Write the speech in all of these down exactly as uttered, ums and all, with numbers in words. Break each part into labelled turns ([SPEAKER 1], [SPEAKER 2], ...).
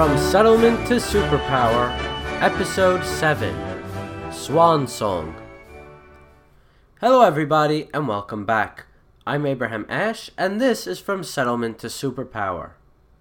[SPEAKER 1] From Settlement to Superpower, Episode seven, Swan Song. Hello everybody, and welcome back. I'm Abraham Ash, and this is From Settlement to Superpower.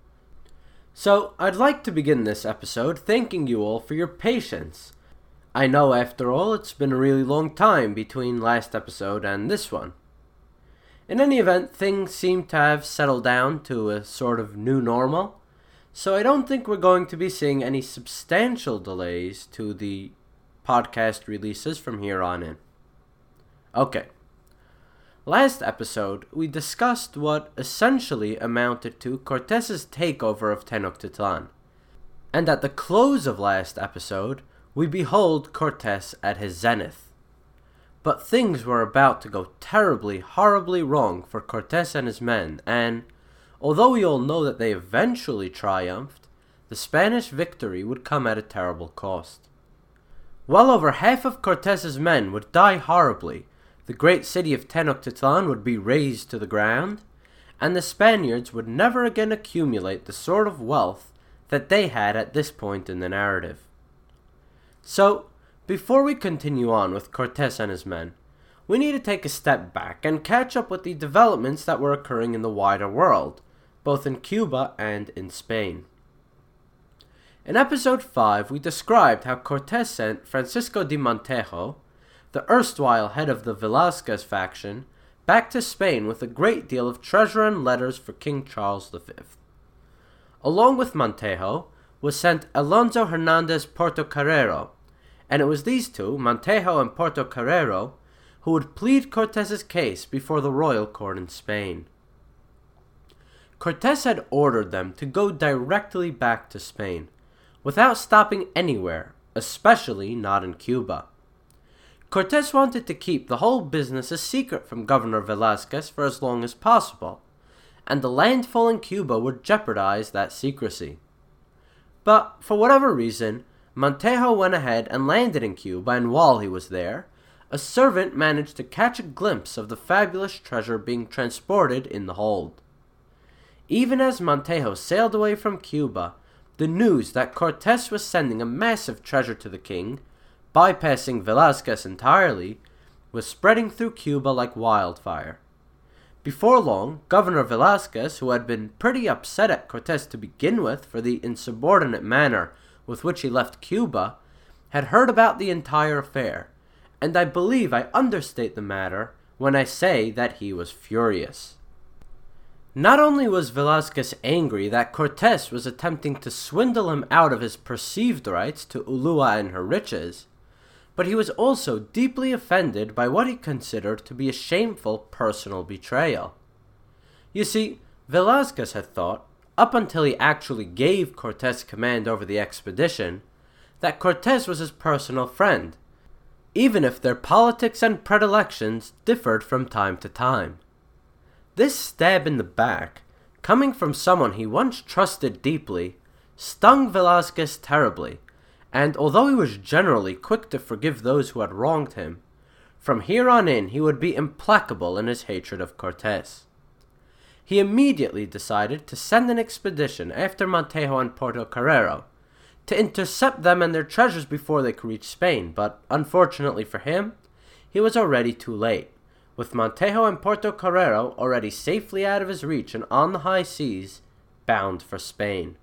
[SPEAKER 1] So, I'd like to begin this episode thanking you all for your patience. I know, after all, it's been a really long time between last episode and this one. In any event, things seem to have settled down to a sort of new normal, so I don't think we're going to be seeing any substantial delays to the podcast releases from here on in. Okay. Last episode, we discussed what essentially amounted to Cortez's takeover of Tenochtitlan. And at the close of last episode, we behold Cortez at his zenith. But things were about to go terribly, horribly wrong for Cortez and his men, and, although we all know that they eventually triumphed, the Spanish victory would come at a terrible cost. Well over half of Cortez's men would die horribly, the great city of Tenochtitlan would be razed to the ground, and the Spaniards would never again accumulate the sort of wealth that they had at this point in the narrative. So, before we continue on with Cortez and his men, we need to take a step back and catch up with the developments that were occurring in the wider world, both in Cuba and in Spain. In episode five, we described how Cortez sent Francisco de Montejo, the erstwhile head of the Velázquez faction, back to Spain with a great deal of treasure and letters for King Charles the Fifth. Along with Montejo was sent Alonso Hernández Portocarrero, and it was these two, Montejo and Portocarrero, who would plead Cortez's case before the royal court in Spain. Cortez had ordered them to go directly back to Spain, without stopping anywhere, especially not in Cuba. Cortez wanted to keep the whole business a secret from Governor Velázquez for as long as possible, and the landfall in Cuba would jeopardize that secrecy. But, for whatever reason, Montejo went ahead and landed in Cuba, and while he was there, a servant managed to catch a glimpse of the fabulous treasure being transported in the hold. Even as Montejo sailed away from Cuba, the news that Cortez was sending a massive treasure to the king, bypassing Velázquez entirely, was spreading through Cuba like wildfire. Before long, Governor Velázquez, who had been pretty upset at Cortez to begin with for the insubordinate manner with which he left Cuba, had heard about the entire affair, and I believe I understate the matter when I say that he was furious. Not only was Velázquez angry that Cortez was attempting to swindle him out of his perceived rights to Ulua and her riches, but he was also deeply offended by what he considered to be a shameful personal betrayal. You see, Velázquez had thought, up until he actually gave Cortez command over the expedition, that Cortez was his personal friend, even if their politics and predilections differed from time to time. This stab in the back, coming from someone he once trusted deeply, stung Velázquez terribly, and although he was generally quick to forgive those who had wronged him, from here on in he would be implacable in his hatred of Cortez. He immediately decided to send an expedition after Montejo and Portocarrero, to intercept them and their treasures before they could reach Spain, but unfortunately for him, he was already too late, with Montejo and Portocarrero already safely out of his reach and on the high seas, bound for Spain.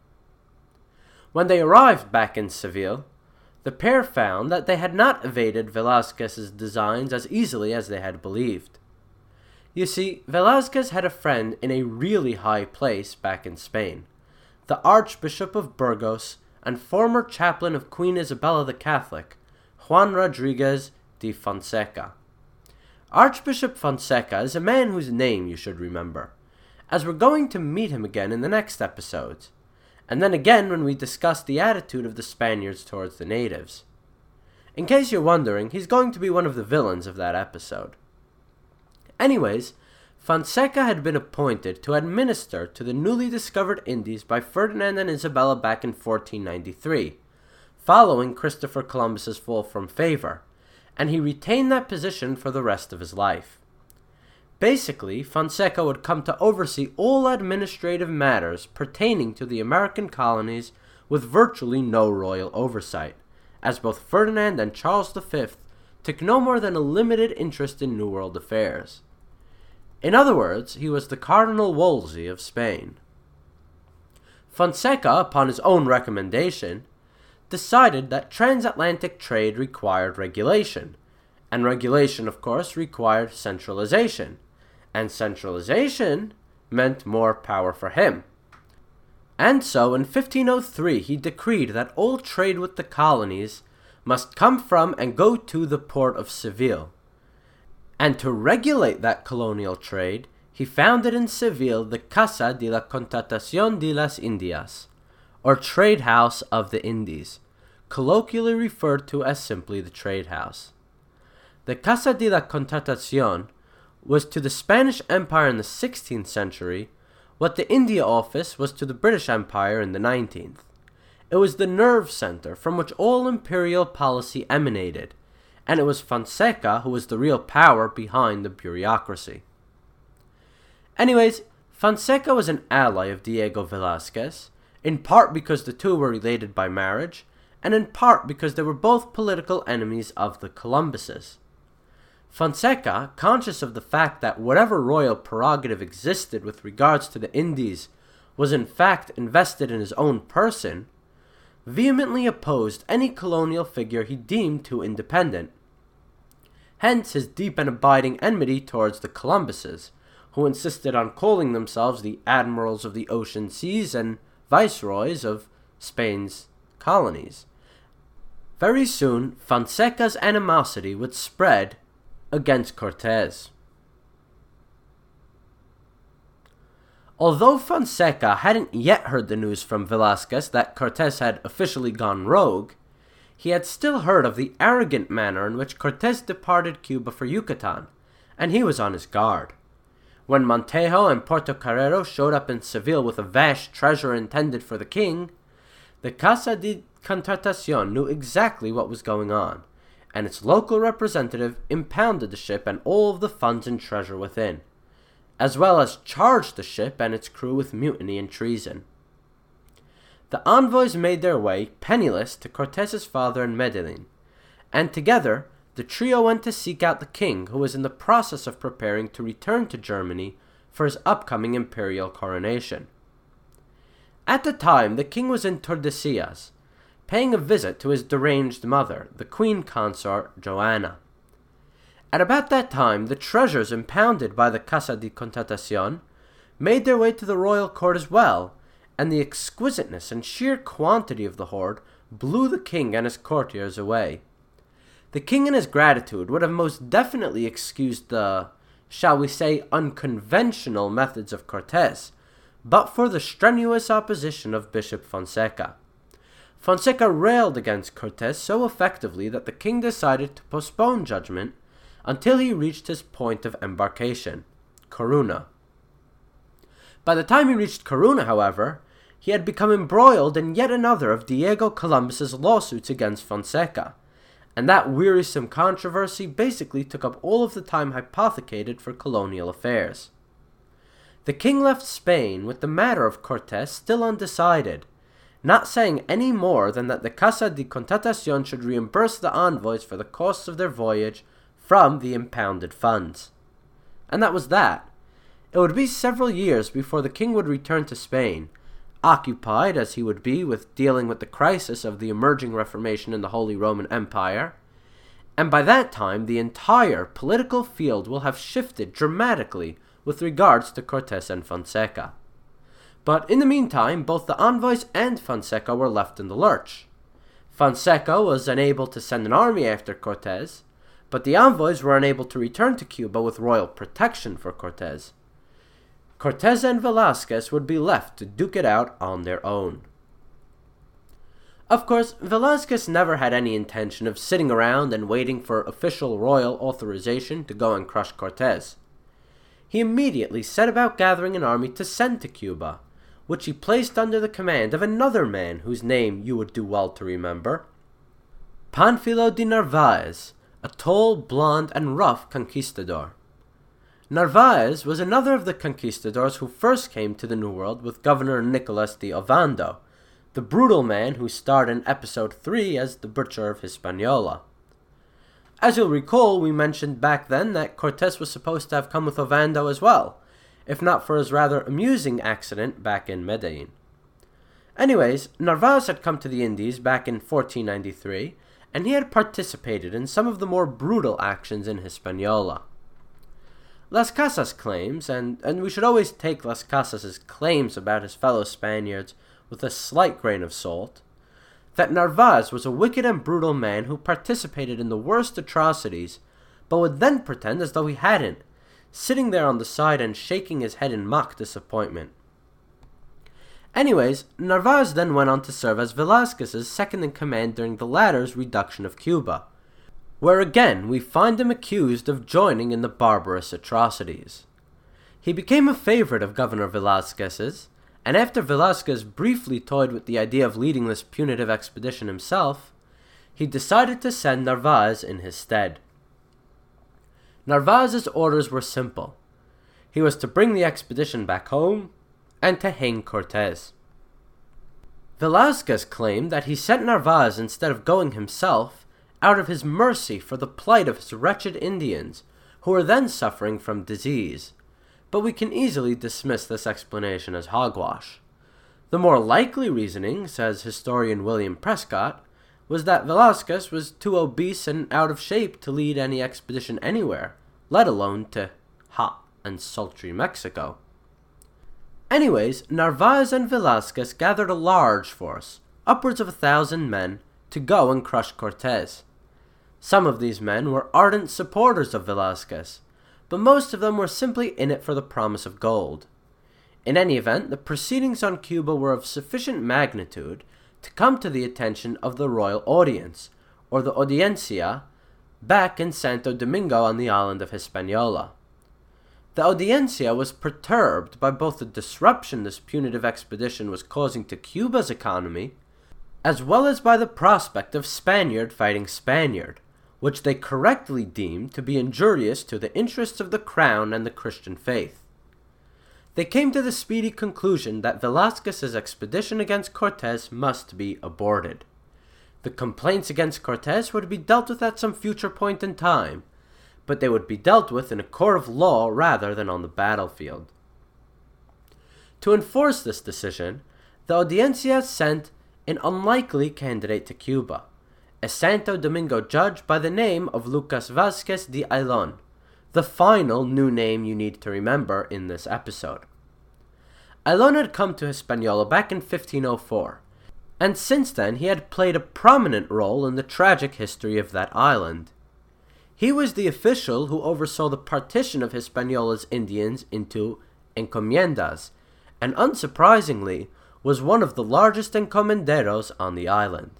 [SPEAKER 1] When they arrived back in Seville, the pair found that they had not evaded Velázquez's designs as easily as they had believed. You see, Velázquez had a friend in a really high place back in Spain, the Archbishop of Burgos and former chaplain of Queen Isabella the Catholic, Juan Rodriguez de Fonseca. Archbishop Fonseca is a man whose name you should remember, as we're going to meet him again in the next episodes, and then again when we discuss the attitude of the Spaniards towards the natives. In case you're wondering, he's going to be one of the villains of that episode. Anyways, Fonseca had been appointed to administer to the newly discovered Indies by Ferdinand and Isabella back in fourteen ninety-three, following Christopher Columbus's fall from favor, and he retained that position for the rest of his life. Basically, Fonseca would come to oversee all administrative matters pertaining to the American colonies with virtually no royal oversight, as both Ferdinand and Charles the Fifth took no more than a limited interest in New World affairs. In other words, he was the Cardinal Wolsey of Spain. Fonseca, upon his own recommendation, decided that transatlantic trade required regulation, and regulation, of course, required centralization, and centralization meant more power for him. And so, in fifteen oh three, he decreed that all trade with the colonies must come from and go to the port of Seville. And to regulate that colonial trade, he founded in Seville the Casa de la Contratación de las Indias, or Trade House of the Indies, colloquially referred to as simply the Trade House. The Casa de la Contratación was to the Spanish Empire in the sixteenth century what the India Office was to the British Empire in the nineteenth. It was the nerve center from which all imperial policy emanated, and it was Fonseca who was the real power behind the bureaucracy. Anyways, Fonseca was an ally of Diego Velázquez, in part because the two were related by marriage, and in part because they were both political enemies of the Columbuses. Fonseca, conscious of the fact that whatever royal prerogative existed with regards to the Indies was in fact invested in his own person, vehemently opposed any colonial figure he deemed too independent. Hence his deep and abiding enmity towards the Columbuses, who insisted on calling themselves the admirals of the ocean seas and viceroys of Spain's colonies. Very soon, Fonseca's animosity would spread against Cortés. Although Fonseca hadn't yet heard the news from Velázquez that Cortés had officially gone rogue, he had still heard of the arrogant manner in which Cortés departed Cuba for Yucatan, and he was on his guard. When Montejo and Portocarrero showed up in Seville with a vast treasure intended for the king, the Casa de Contratación knew exactly what was going on, and its local representative impounded the ship and all of the funds and treasure within, as well as charged the ship and its crew with mutiny and treason. The envoys made their way, penniless, to Cortés's father in Medellin, and together the trio went to seek out the king, who was in the process of preparing to return to Germany for his upcoming imperial coronation. At the time, the king was in Tordesillas, paying a visit to his deranged mother, the queen consort Joanna. At about that time, the treasures impounded by the Casa de Contratación made their way to the royal court as well, and the exquisiteness and sheer quantity of the hoard blew the king and his courtiers away. The king in his gratitude would have most definitely excused the, shall we say, unconventional methods of Cortés, but for the strenuous opposition of Bishop Fonseca. Fonseca railed against Cortés so effectively that the king decided to postpone judgment until he reached his point of embarkation, Corunna. By the time he reached Corunna, however, he had become embroiled in yet another of Diego Columbus's lawsuits against Fonseca, and that wearisome controversy basically took up all of the time hypothecated for colonial affairs. The king left Spain with the matter of Cortés still undecided, not saying any more than that the Casa de Contratación should reimburse the envoys for the costs of their voyage from the impounded funds. And that was that. It would be several years before the king would return to Spain, occupied as he would be with dealing with the crisis of the emerging Reformation in the Holy Roman Empire, and by that time the entire political field will have shifted dramatically with regards to Cortés and Fonseca. But in the meantime, both the envoys and Fonseca were left in the lurch. Fonseca was unable to send an army after Cortés, but the envoys were unable to return to Cuba with royal protection for Cortés. Cortés and Velázquez would be left to duke it out on their own. Of course, Velázquez never had any intention of sitting around and waiting for official royal authorization to go and crush Cortés. He immediately set about gathering an army to send to Cuba, which he placed under the command of another man whose name you would do well to remember, Pánfilo de Narváez, a tall, blond, and rough conquistador. Narváez was another of the conquistadors who first came to the New World with Governor Nicolas de Ovando, the brutal man who starred in episode three as the Butcher of Hispaniola. As you'll recall, we mentioned back then that Cortés was supposed to have come with Ovando as well, if not for his rather amusing accident back in Medellin. Anyways, Narvaez had come to the Indies back in fourteen ninety-three, and he had participated in some of the more brutal actions in Hispaniola. Las Casas claims, and, and we should always take Las Casas' claims about his fellow Spaniards with a slight grain of salt, that Narvaez was a wicked and brutal man who participated in the worst atrocities, but would then pretend as though he hadn't, sitting there on the side and shaking his head in mock disappointment. Anyways, Narvaez then went on to serve as Velázquez's second-in-command during the latter's reduction of Cuba, where again we find him accused of joining in the barbarous atrocities. He became a favorite of Governor Velázquez's, and after Velázquez briefly toyed with the idea of leading this punitive expedition himself, he decided to send Narvaez in his stead. Narvaez's orders were simple. He was to bring the expedition back home, and to hang Cortés. Velázquez claimed that he sent Narvaez instead of going himself out of his mercy for the plight of his wretched Indians, who were then suffering from disease, but we can easily dismiss this explanation as hogwash. The more likely reasoning, says historian William Prescott, was that Velázquez was too obese and out of shape to lead any expedition anywhere, let alone to hot and sultry Mexico. Anyways, Narvaez and Velázquez gathered a large force, upwards of a thousand men, to go and crush Cortés. Some of these men were ardent supporters of Velázquez, but most of them were simply in it for the promise of gold. In any event, the proceedings on Cuba were of sufficient magnitude to come to the attention of the royal audience, or the Audiencia, back in Santo Domingo on the island of Hispaniola. The Audiencia was perturbed by both the disruption this punitive expedition was causing to Cuba's economy, as well as by the prospect of Spaniard fighting Spaniard, which they correctly deemed to be injurious to the interests of the crown and the Christian faith. They came to the speedy conclusion that Velázquez's expedition against Cortés must be aborted. The complaints against Cortés were to be dealt with at some future point in time, but they would be dealt with in a court of law rather than on the battlefield. To enforce this decision, the Audiencia sent an unlikely candidate to Cuba, a Santo Domingo judge by the name of Lucas Vázquez de Ayllón, the final new name you need to remember in this episode. Ayllón had come to Hispaniola back in fifteen oh four, and since then he had played a prominent role in the tragic history of that island. He was the official who oversaw the partition of Hispaniola Indians into encomiendas, and unsurprisingly, was one of the largest encomenderos on the island.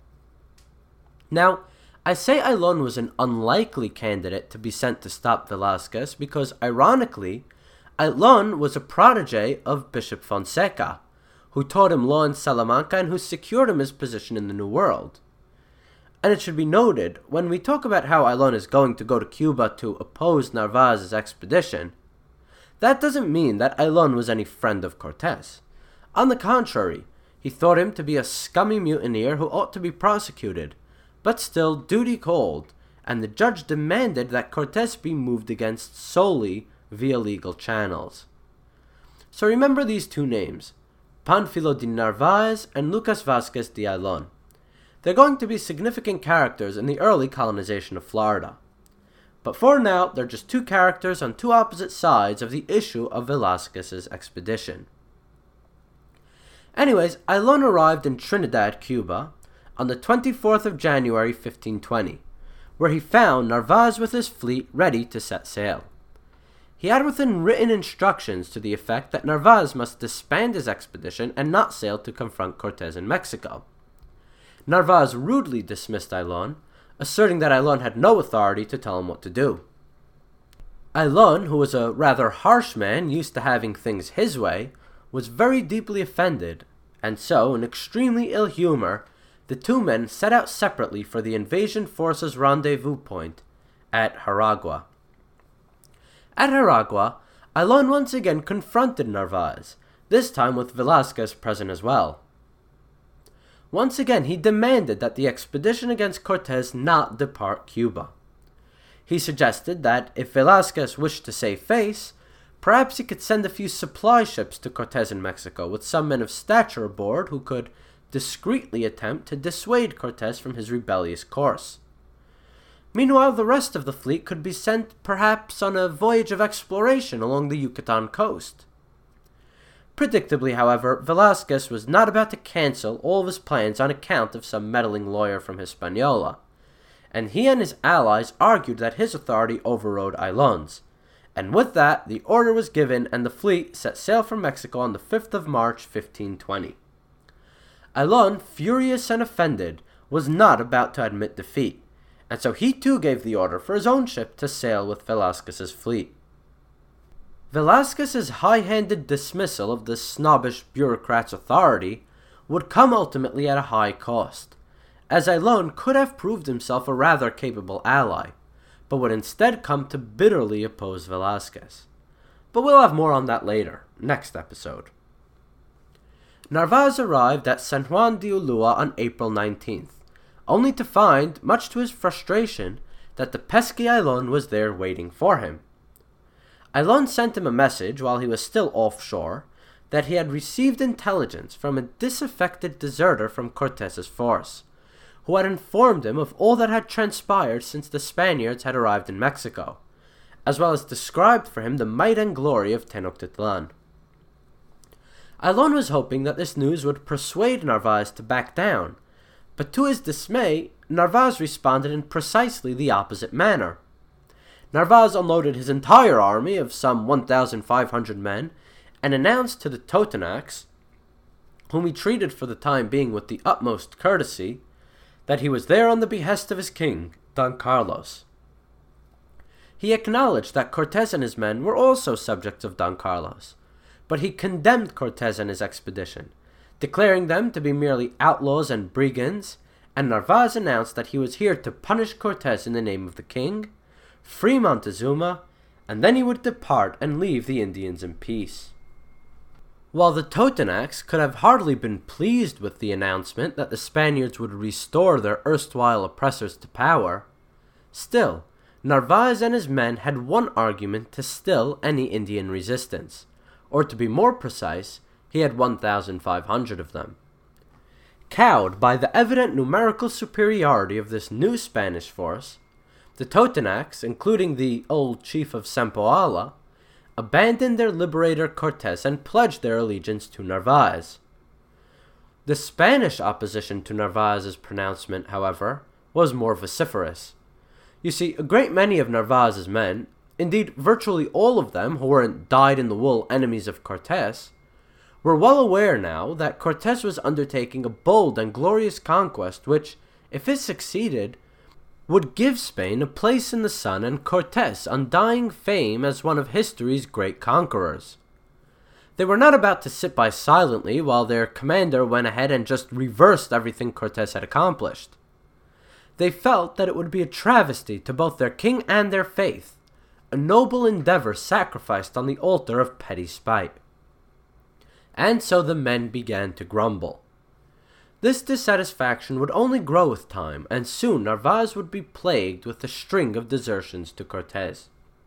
[SPEAKER 1] Now, I say Ayllón was an unlikely candidate to be sent to stop Velázquez because, ironically, Ayllón was a protege of Bishop Fonseca, who taught him law in Salamanca and who secured him his position in the New World. And it should be noted, when we talk about how Ayllón is going to go to Cuba to oppose Narvaez's expedition, that doesn't mean that Ayllón was any friend of Cortés. On the contrary, he thought him to be a scummy mutineer who ought to be prosecuted, but still duty called, and the judge demanded that Cortés be moved against solely via legal channels. So remember these two names, Pánfilo de Narváez and Lucas Vázquez de Ayllón. They're going to be significant characters in the early colonization of Florida. But for now, they're just two characters on two opposite sides of the issue of Velázquez's expedition. Anyways, Ayllón arrived in Trinidad, Cuba, on the twenty-fourth of January fifteen twenty, where he found Narvaez with his fleet ready to set sail. He had within written instructions to the effect that Narvaez must disband his expedition and not sail to confront Cortés in Mexico. Narvaez rudely dismissed Ayllón, asserting that Ayllón had no authority to tell him what to do. Ayllón, who was a rather harsh man used to having things his way, was very deeply offended, and so, in extremely ill humor, the two men set out separately for the invasion force's rendezvous point at Jaragua. At Jaragua, Ayllón once again confronted Narvaez, this time with Velázquez present as well. Once again, he demanded that the expedition against Cortés not depart Cuba. He suggested that if Velázquez wished to save face, perhaps he could send a few supply ships to Cortés in Mexico with some men of stature aboard who could discreetly attempt to dissuade Cortés from his rebellious course. Meanwhile, the rest of the fleet could be sent perhaps on a voyage of exploration along the Yucatan coast. Predictably, however, Velázquez was not about to cancel all of his plans on account of some meddling lawyer from Hispaniola, and he and his allies argued that his authority overrode Ayllón's, and with that, the order was given and the fleet set sail from Mexico on the fifth of March, fifteen twenty. Ayllón, furious and offended, was not about to admit defeat, and so he too gave the order for his own ship to sail with Velázquez's fleet. Velázquez's high-handed dismissal of this snobbish bureaucrat's authority would come ultimately at a high cost, as Ayllón could have proved himself a rather capable ally, but would instead come to bitterly oppose Velázquez. But we'll have more on that later, next episode. Narváez arrived at San Juan de Ulúa on April nineteenth, only to find, much to his frustration, that the pesky Ayllón was there waiting for him. Ayllón sent him a message while he was still offshore that he had received intelligence from a disaffected deserter from Cortés's force, who had informed him of all that had transpired since the Spaniards had arrived in Mexico, as well as described for him the might and glory of Tenochtitlan. Ayllón was hoping that this news would persuade Narváez to back down, but to his dismay, Narváez responded in precisely the opposite manner. Narváez unloaded his entire army of some one thousand five hundred men and announced to the Totonacs, whom he treated for the time being with the utmost courtesy, that he was there on the behest of his king, Don Carlos. He acknowledged that Cortés and his men were also subjects of Don Carlos, but he condemned Cortés and his expedition, declaring them to be merely outlaws and brigands, and Narváez announced that he was here to punish Cortés in the name of the king, free Montezuma, and then he would depart and leave the Indians in peace. While the Totonacs could have hardly been pleased with the announcement that the Spaniards would restore their erstwhile oppressors to power, still, Narváez and his men had one argument to still any Indian resistance, or to be more precise, he had one thousand five hundred of them. Cowed by the evident numerical superiority of this new Spanish force, the Totonacs, including the old chief of Sempoala, abandoned their liberator Cortés and pledged their allegiance to Narváez. The Spanish opposition to Narváez's pronouncement, however, was more vociferous. You see, a great many of Narváez's men, indeed virtually all of them who weren't dyed-in-the-wool enemies of Cortés, were well aware now that Cortés was undertaking a bold and glorious conquest which, if it succeeded, would give Spain a place in the sun and Cortés undying fame as one of history's great conquerors. They were not about to sit by silently while their commander went ahead and just reversed everything Cortés had accomplished. They felt that it would be a travesty to both their king and their faith, a noble endeavor sacrificed on the altar of petty spite. And so the men began to grumble. This dissatisfaction would only grow with time, and soon Narváez would be plagued with a string of desertions to Cortés.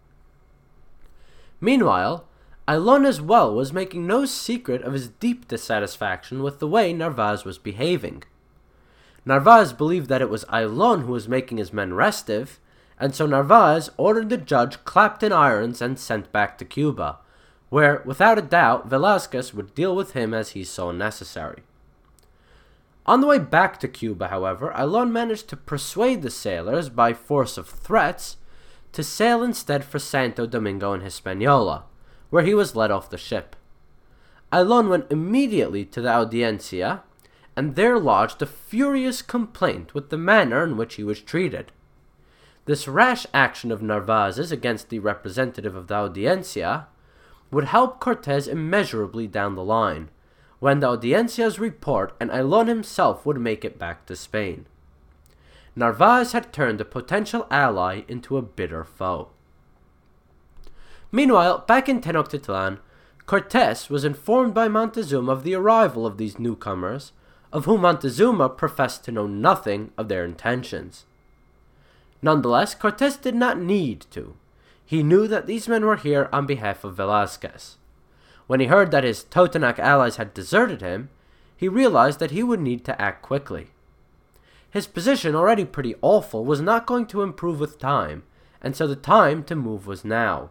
[SPEAKER 1] Meanwhile, Ayllón as well was making no secret of his deep dissatisfaction with the way Narváez was behaving. Narváez believed that it was Ayllón who was making his men restive, and so Narváez ordered the judge clapped in irons and sent back to Cuba, where, without a doubt, Velázquez would deal with him as he saw necessary. On the way back to Cuba, however, Ayllón managed to persuade the sailors, by force of threats, to sail instead for Santo Domingo in Hispaniola, where he was let off the ship. Ayllón went immediately to the Audiencia, and there lodged a furious complaint with the manner in which he was treated. This rash action of Narváez's against the representative of the Audiencia would help Cortés immeasurably down the line, when the Audiencia's report and Ayllón himself would make it back to Spain. Narváez had turned a potential ally into a bitter foe. Meanwhile, back in Tenochtitlan, Cortés was informed by Montezuma of the arrival of these newcomers, of whom Montezuma professed to know nothing of their intentions. Nonetheless, Cortés did not need to. He knew that these men were here on behalf of Velázquez. When he heard that his Totonac allies had deserted him, he realized that he would need to act quickly. His position, already pretty awful, was not going to improve with time, and so the time to move was now.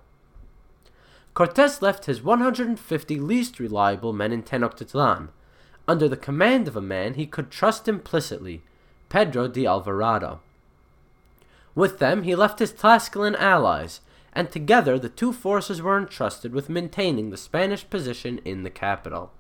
[SPEAKER 1] Cortés left his one hundred fifty least reliable men in Tenochtitlan, under the command of a man he could trust implicitly, Pedro de Alvarado. With them he left his Tlascalan allies, and together the two forces were entrusted with maintaining the Spanish position in the capital.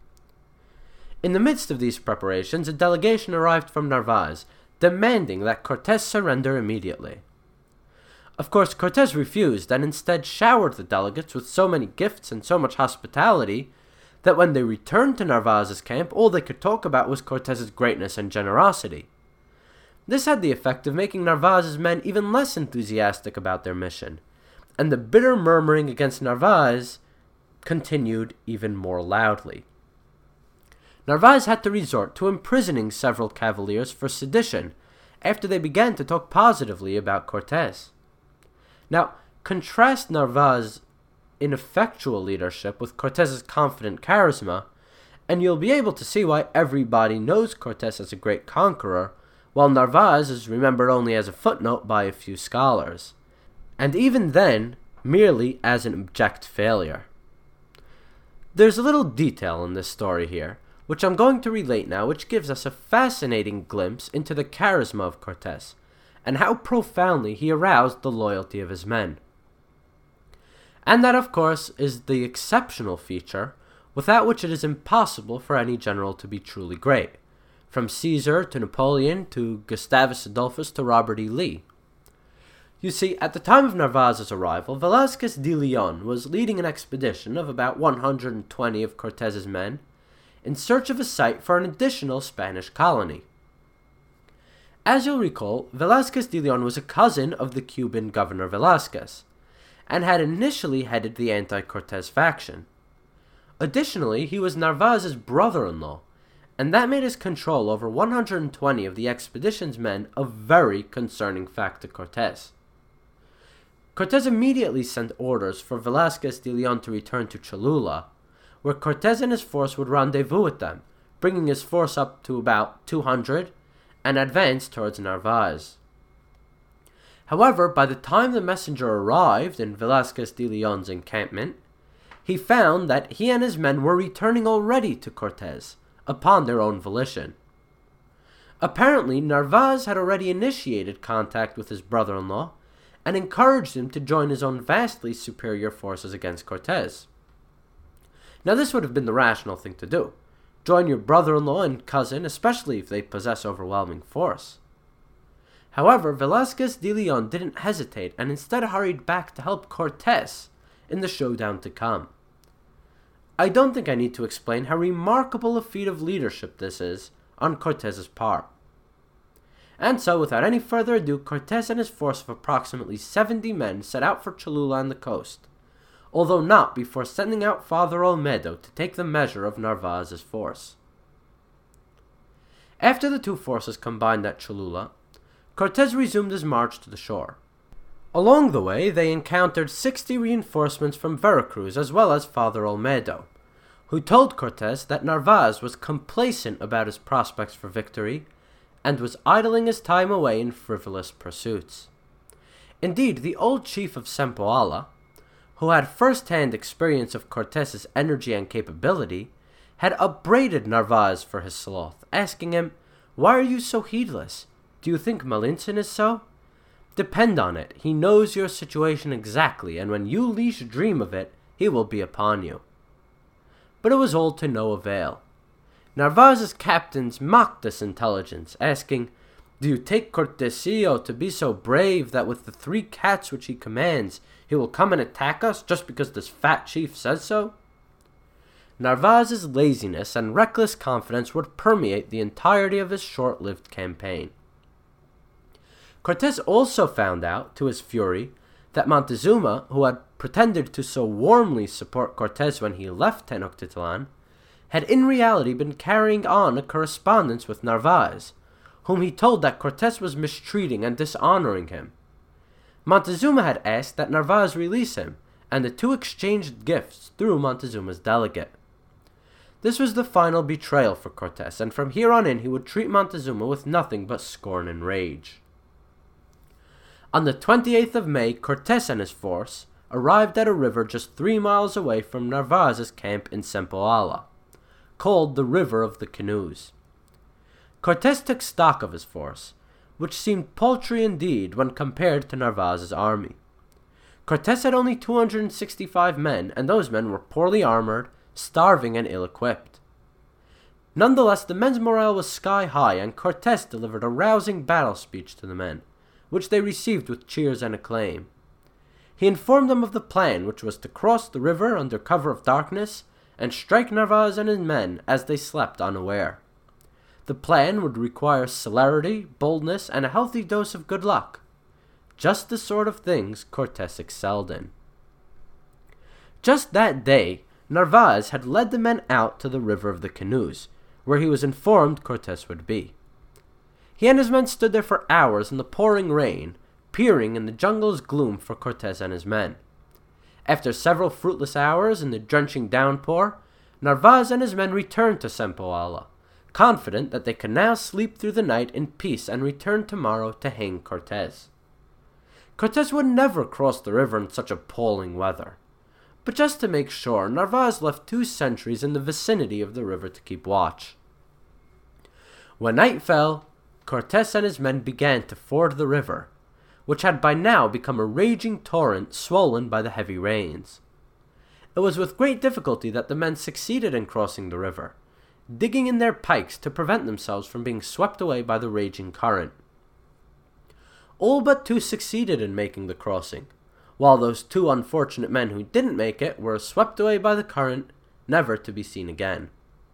[SPEAKER 1] In the midst of these preparations, a delegation arrived from Narvaez, demanding that Cortés surrender immediately. Of course, Cortés refused, and instead showered the delegates with so many gifts and so much hospitality that when they returned to Narvaez's camp, all they could talk about was Cortés's greatness and generosity. This had the effect of making Narvaez's men even less enthusiastic about their mission, and the bitter murmuring against Narvaez continued even more loudly. Narvaez had to resort to imprisoning several cavaliers for sedition after they began to talk positively about Cortés. Now, contrast Narvaez's ineffectual leadership with Cortés's confident charisma, and you'll be able to see why everybody knows Cortés as a great conqueror, while Narvaez is remembered only as a footnote by a few scholars, and even then, merely as an abject failure. There's a little detail in this story here, which I'm going to relate now, which gives us a fascinating glimpse into the charisma of Cortés, and how profoundly he aroused the loyalty of his men. And that, of course, is the exceptional feature, without which it is impossible for any general to be truly great, from Caesar to Napoleon to Gustavus Adolphus to Robert E. Lee. You see, at the time of Narvaez's arrival, Velázquez de Leon was leading an expedition of about one hundred twenty of Cortés's men in search of a site for an additional Spanish colony. As you'll recall, Velázquez de Leon was a cousin of the Cuban Governor Velázquez, and had initially headed the anti-Cortés faction. Additionally, he was Narvaez's brother-in-law, and that made his control over one hundred twenty of the expedition's men a very concerning fact to Cortés. Cortés immediately sent orders for Velázquez de Leon to return to Cholula, where Cortés and his force would rendezvous with them, bringing his force up to about two hundred, and advance towards Narvaez. However, by the time the messenger arrived in Velázquez de Leon's encampment, he found that he and his men were returning already to Cortés, upon their own volition. Apparently, Narvaez had already initiated contact with his brother-in-law, and encouraged him to join his own vastly superior forces against Cortés. Now this would have been the rational thing to do. Join your brother-in-law and cousin, especially if they possess overwhelming force. However, Velázquez de Leon didn't hesitate and instead hurried back to help Cortés in the showdown to come. I don't think I need to explain how remarkable a feat of leadership this is on Cortés's part. And so, without any further ado, Cortés and his force of approximately seventy men set out for Cholula on the coast, although not before sending out Father Olmedo to take the measure of Narvaez's force. After the two forces combined at Cholula, Cortés resumed his march to the shore. Along the way, they encountered sixty reinforcements from Veracruz as well as Father Olmedo, who told Cortés that Narvaez was complacent about his prospects for victory and was idling his time away in frivolous pursuits. Indeed, the old chief of Zempoala, who had first-hand experience of Cortés's energy and capability, had upbraided Narvaez for his sloth, asking him, "Why are you so heedless? Do you think Malintzin is so? Depend on it, he knows your situation exactly, and when you least dream of it, he will be upon you." But it was all to no avail. Narvaez's captains mocked this intelligence, asking, "Do you take Cortesillo to be so brave that with the three cats which he commands, he will come and attack us just because this fat chief says so?" Narvaez's laziness and reckless confidence would permeate the entirety of his short-lived campaign. Cortés also found out, to his fury, that Montezuma, who had pretended to so warmly support Cortés when he left Tenochtitlan, had in reality been carrying on a correspondence with Narvaez, whom he told that Cortés was mistreating and dishonoring him. Montezuma had asked that Narvaez release him, and the two exchanged gifts through Montezuma's delegate. This was the final betrayal for Cortés, and from here on in he would treat Montezuma with nothing but scorn and rage. On the twenty-eighth of May, Cortés and his force arrived at a river just three miles away from Narvaez's camp in Cempoala, called the River of the Canoes. Cortés took stock of his force, which seemed paltry indeed when compared to Narvaez's army. Cortés had only two hundred sixty-five men, and those men were poorly armored, starving, and ill-equipped. Nonetheless, the men's morale was sky-high, and Cortés delivered a rousing battle speech to the men, which they received with cheers and acclaim. He informed them of the plan, which was to cross the river under cover of darkness and strike Narvaez and his men as they slept unaware. The plan would require celerity, boldness, and a healthy dose of good luck, just the sort of things Cortés excelled in. Just that day, Narvaez had led the men out to the River of the Canoes, where he was informed Cortés would be. He and his men stood there for hours in the pouring rain, peering in the jungle's gloom for Cortés and his men. After several fruitless hours in the drenching downpour, Narvaez and his men returned to Cempoala, confident that they could now sleep through the night in peace and return tomorrow to hang Cortés. Cortés would never cross the river in such appalling weather. But just to make sure, Narvaez left two sentries in the vicinity of the river to keep watch. When night fell, Cortés and his men began to ford the river, which had by now become a raging torrent swollen by the heavy rains. It was with great difficulty that the men succeeded in crossing the river, digging in their pikes to prevent themselves from being swept away by the raging current. All but two succeeded in making the crossing, while those two unfortunate men who didn't make it were swept away by the current, never to be seen again.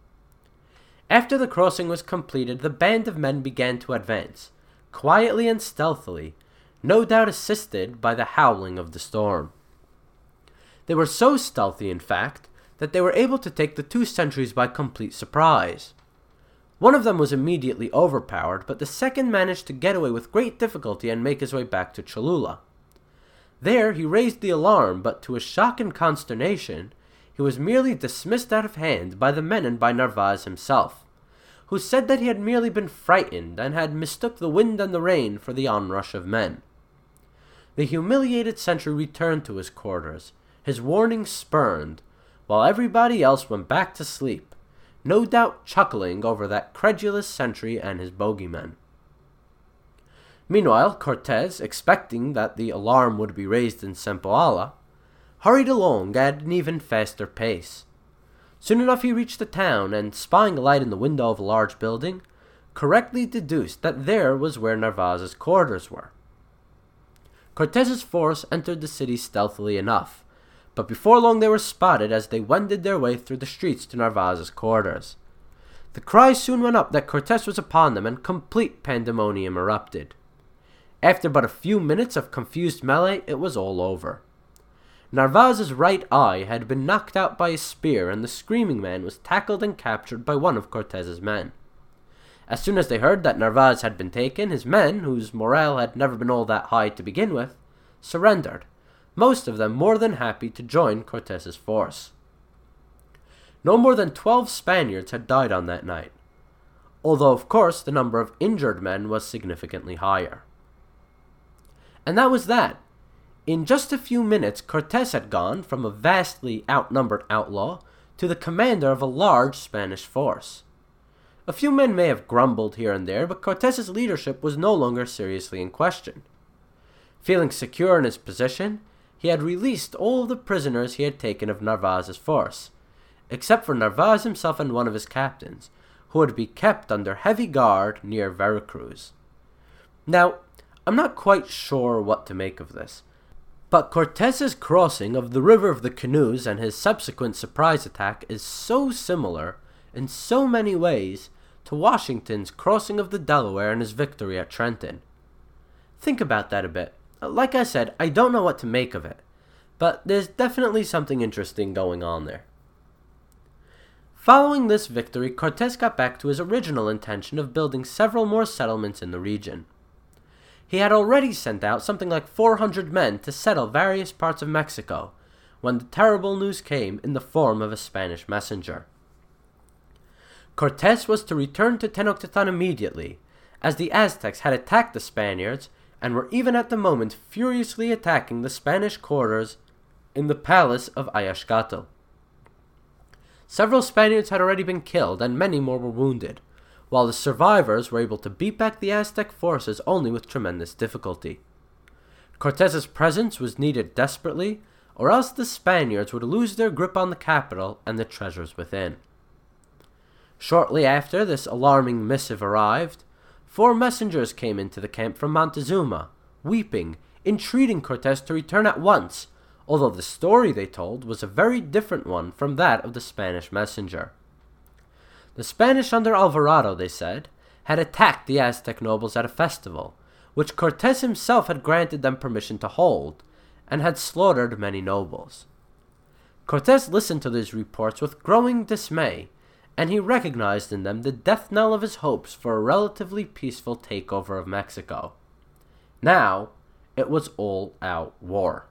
[SPEAKER 1] After the crossing was completed, the band of men began to advance, quietly and stealthily, no doubt assisted by the howling of the storm. They were so stealthy, in fact, that they were able to take the two sentries by complete surprise. One of them was immediately overpowered, but the second managed to get away with great difficulty and make his way back to Cholula. There he raised the alarm, but to his shock and consternation, he was merely dismissed out of hand by the men and by Narvaez himself, who said that he had merely been frightened and had mistook the wind and the rain for the onrush of men. The humiliated sentry returned to his quarters, his warning spurned, while everybody else went back to sleep, no doubt chuckling over that credulous sentry and his bogeymen. Meanwhile, Cortés, expecting that the alarm would be raised in Cempoala, hurried along at an even faster pace. Soon enough he reached the town, and spying a light in the window of a large building, correctly deduced that there was where Narvaez's quarters were. Cortés's force entered the city stealthily enough, but before long they were spotted as they wended their way through the streets to Narvaez's quarters. The cry soon went up that Cortés was upon them, and complete pandemonium erupted. After but a few minutes of confused melee, it was all over. Narvaez's right eye had been knocked out by a spear, and the screaming man was tackled and captured by one of Cortés's men. As soon as they heard that Narvaez had been taken, his men, whose morale had never been all that high to begin with, surrendered, most of them more than happy to join Cortés's force. No more than twelve Spaniards had died on that night, although of course the number of injured men was significantly higher. And that was that. In just a few minutes, Cortés had gone from a vastly outnumbered outlaw to the commander of a large Spanish force. A few men may have grumbled here and there, but Cortés's leadership was no longer seriously in question. Feeling secure in his position, he had released all of the prisoners he had taken of Narvaez's force, except for Narvaez himself and one of his captains, who would be kept under heavy guard near Veracruz. Now, I'm not quite sure what to make of this, but Cortés's crossing of the River of the Canoes and his subsequent surprise attack is so similar in so many ways to Washington's crossing of the Delaware and his victory at Trenton. Think about that a bit. Like I said, I don't know what to make of it, but there's definitely something interesting going on there. Following this victory, Cortés got back to his original intention of building several more settlements in the region. He had already sent out something like four hundred men to settle various parts of Mexico, when the terrible news came in the form of a Spanish messenger. Cortés was to return to Tenochtitlan immediately, as the Aztecs had attacked the Spaniards and were even at the moment furiously attacking the Spanish quarters in the palace of Ayascatl. Several Spaniards had already been killed and many more were wounded, while the survivors were able to beat back the Aztec forces only with tremendous difficulty. Cortés's presence was needed desperately, or else the Spaniards would lose their grip on the capital and the treasures within. Shortly after this alarming missive arrived, four messengers came into the camp from Montezuma, weeping, entreating Cortés to return at once, although the story they told was a very different one from that of the Spanish messenger. The Spanish under Alvarado, they said, had attacked the Aztec nobles at a festival, which Cortés himself had granted them permission to hold, and had slaughtered many nobles. Cortés listened to these reports with growing dismay, and he recognized in them the death knell of his hopes for a relatively peaceful takeover of Mexico. Now, it was all-out war.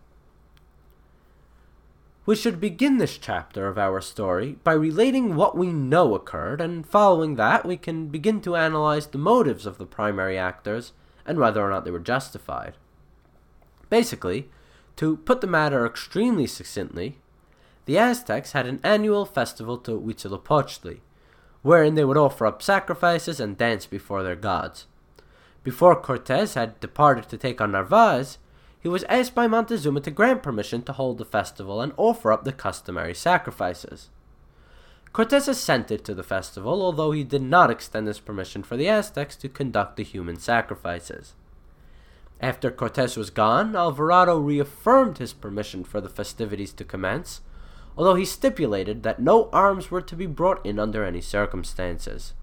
[SPEAKER 1] We should begin this chapter of our story by relating what we know occurred, and following that we can begin to analyze the motives of the primary actors and whether or not they were justified. Basically, to put the matter extremely succinctly, the Aztecs had an annual festival to Huitzilopochtli, wherein they would offer up sacrifices and dance before their gods. Before Cortés had departed to take on Narvaez, he was asked by Montezuma to grant permission to hold the festival and offer up the customary sacrifices. Cortés assented to the festival, although he did not extend this permission for the Aztecs to conduct the human sacrifices. After Cortés was gone, Alvarado reaffirmed his permission for the festivities to commence, although he stipulated that no arms were to be brought in under any circumstances.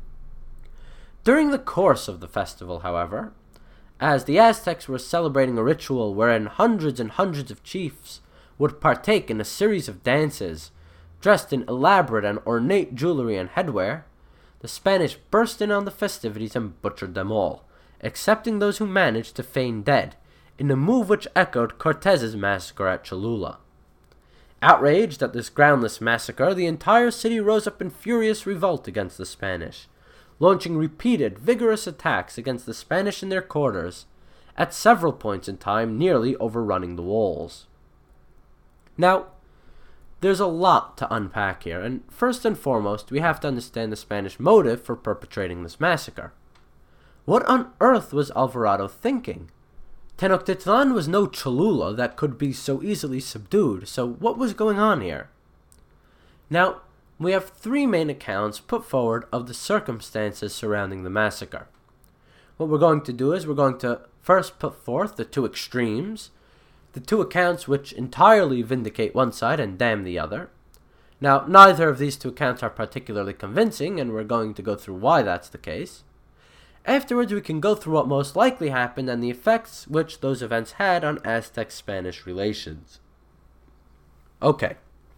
[SPEAKER 1] During the course of the festival, however, as the Aztecs were celebrating a ritual wherein hundreds and hundreds of chiefs would partake in a series of dances, dressed in elaborate and ornate jewelry and headwear, the Spanish burst in on the festivities and butchered them all, excepting those who managed to feign dead, in a move which echoed Cortés's massacre at Cholula. Outraged at this groundless massacre, the entire city rose up in furious revolt against the Spanish, launching repeated, vigorous attacks against the Spanish in their quarters, at several points in time nearly overrunning the walls. Now, there's a lot to unpack here, and first and foremost, we have to understand the Spanish motive for perpetrating this massacre. What on earth was Alvarado thinking? Tenochtitlan was no Cholula that could be so easily subdued, so what was going on here? Now, we have three main accounts put forward of the circumstances surrounding the massacre. What we're going to do is we're going to first put forth the two extremes, the two accounts which entirely vindicate one side and damn the other. Now, neither of these two accounts are particularly convincing, and we're going to go through why that's the case. Afterwards, we can go through what most likely happened and the effects which those events had on Aztec-Spanish relations. Okay.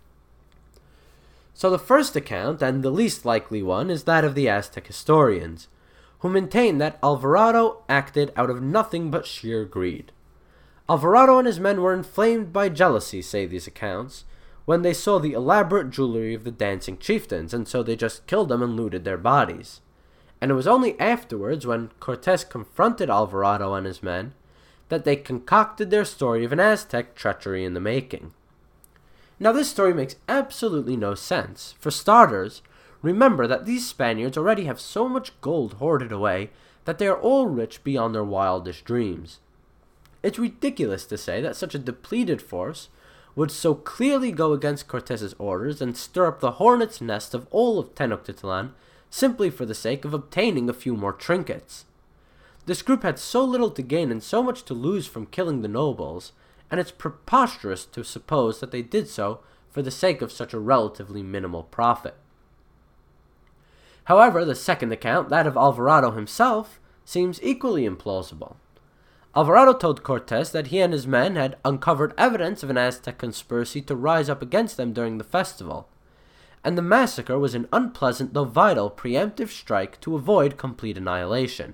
[SPEAKER 1] So the first account, and the least likely one, is that of the Aztec historians, who maintain that Alvarado acted out of nothing but sheer greed. Alvarado and his men were inflamed by jealousy, say these accounts, when they saw the elaborate jewelry of the dancing chieftains, and so they just killed them and looted their bodies. And it was only afterwards, when Cortés confronted Alvarado and his men, that they concocted their story of an Aztec treachery in the making. Now, this story makes absolutely no sense. For starters, remember that these Spaniards already have so much gold hoarded away that they are all rich beyond their wildest dreams. It's ridiculous to say that such a depleted force would so clearly go against Cortés's orders and stir up the hornet's nest of all of Tenochtitlan simply for the sake of obtaining a few more trinkets. This group had so little to gain and so much to lose from killing the nobles, and it's preposterous to suppose that they did so for the sake of such a relatively minimal profit. However, the second account, that of Alvarado himself, seems equally implausible. Alvarado told Cortés that he and his men had uncovered evidence of an Aztec conspiracy to rise up against them during the festival, and the massacre was an unpleasant though vital preemptive strike to avoid complete annihilation.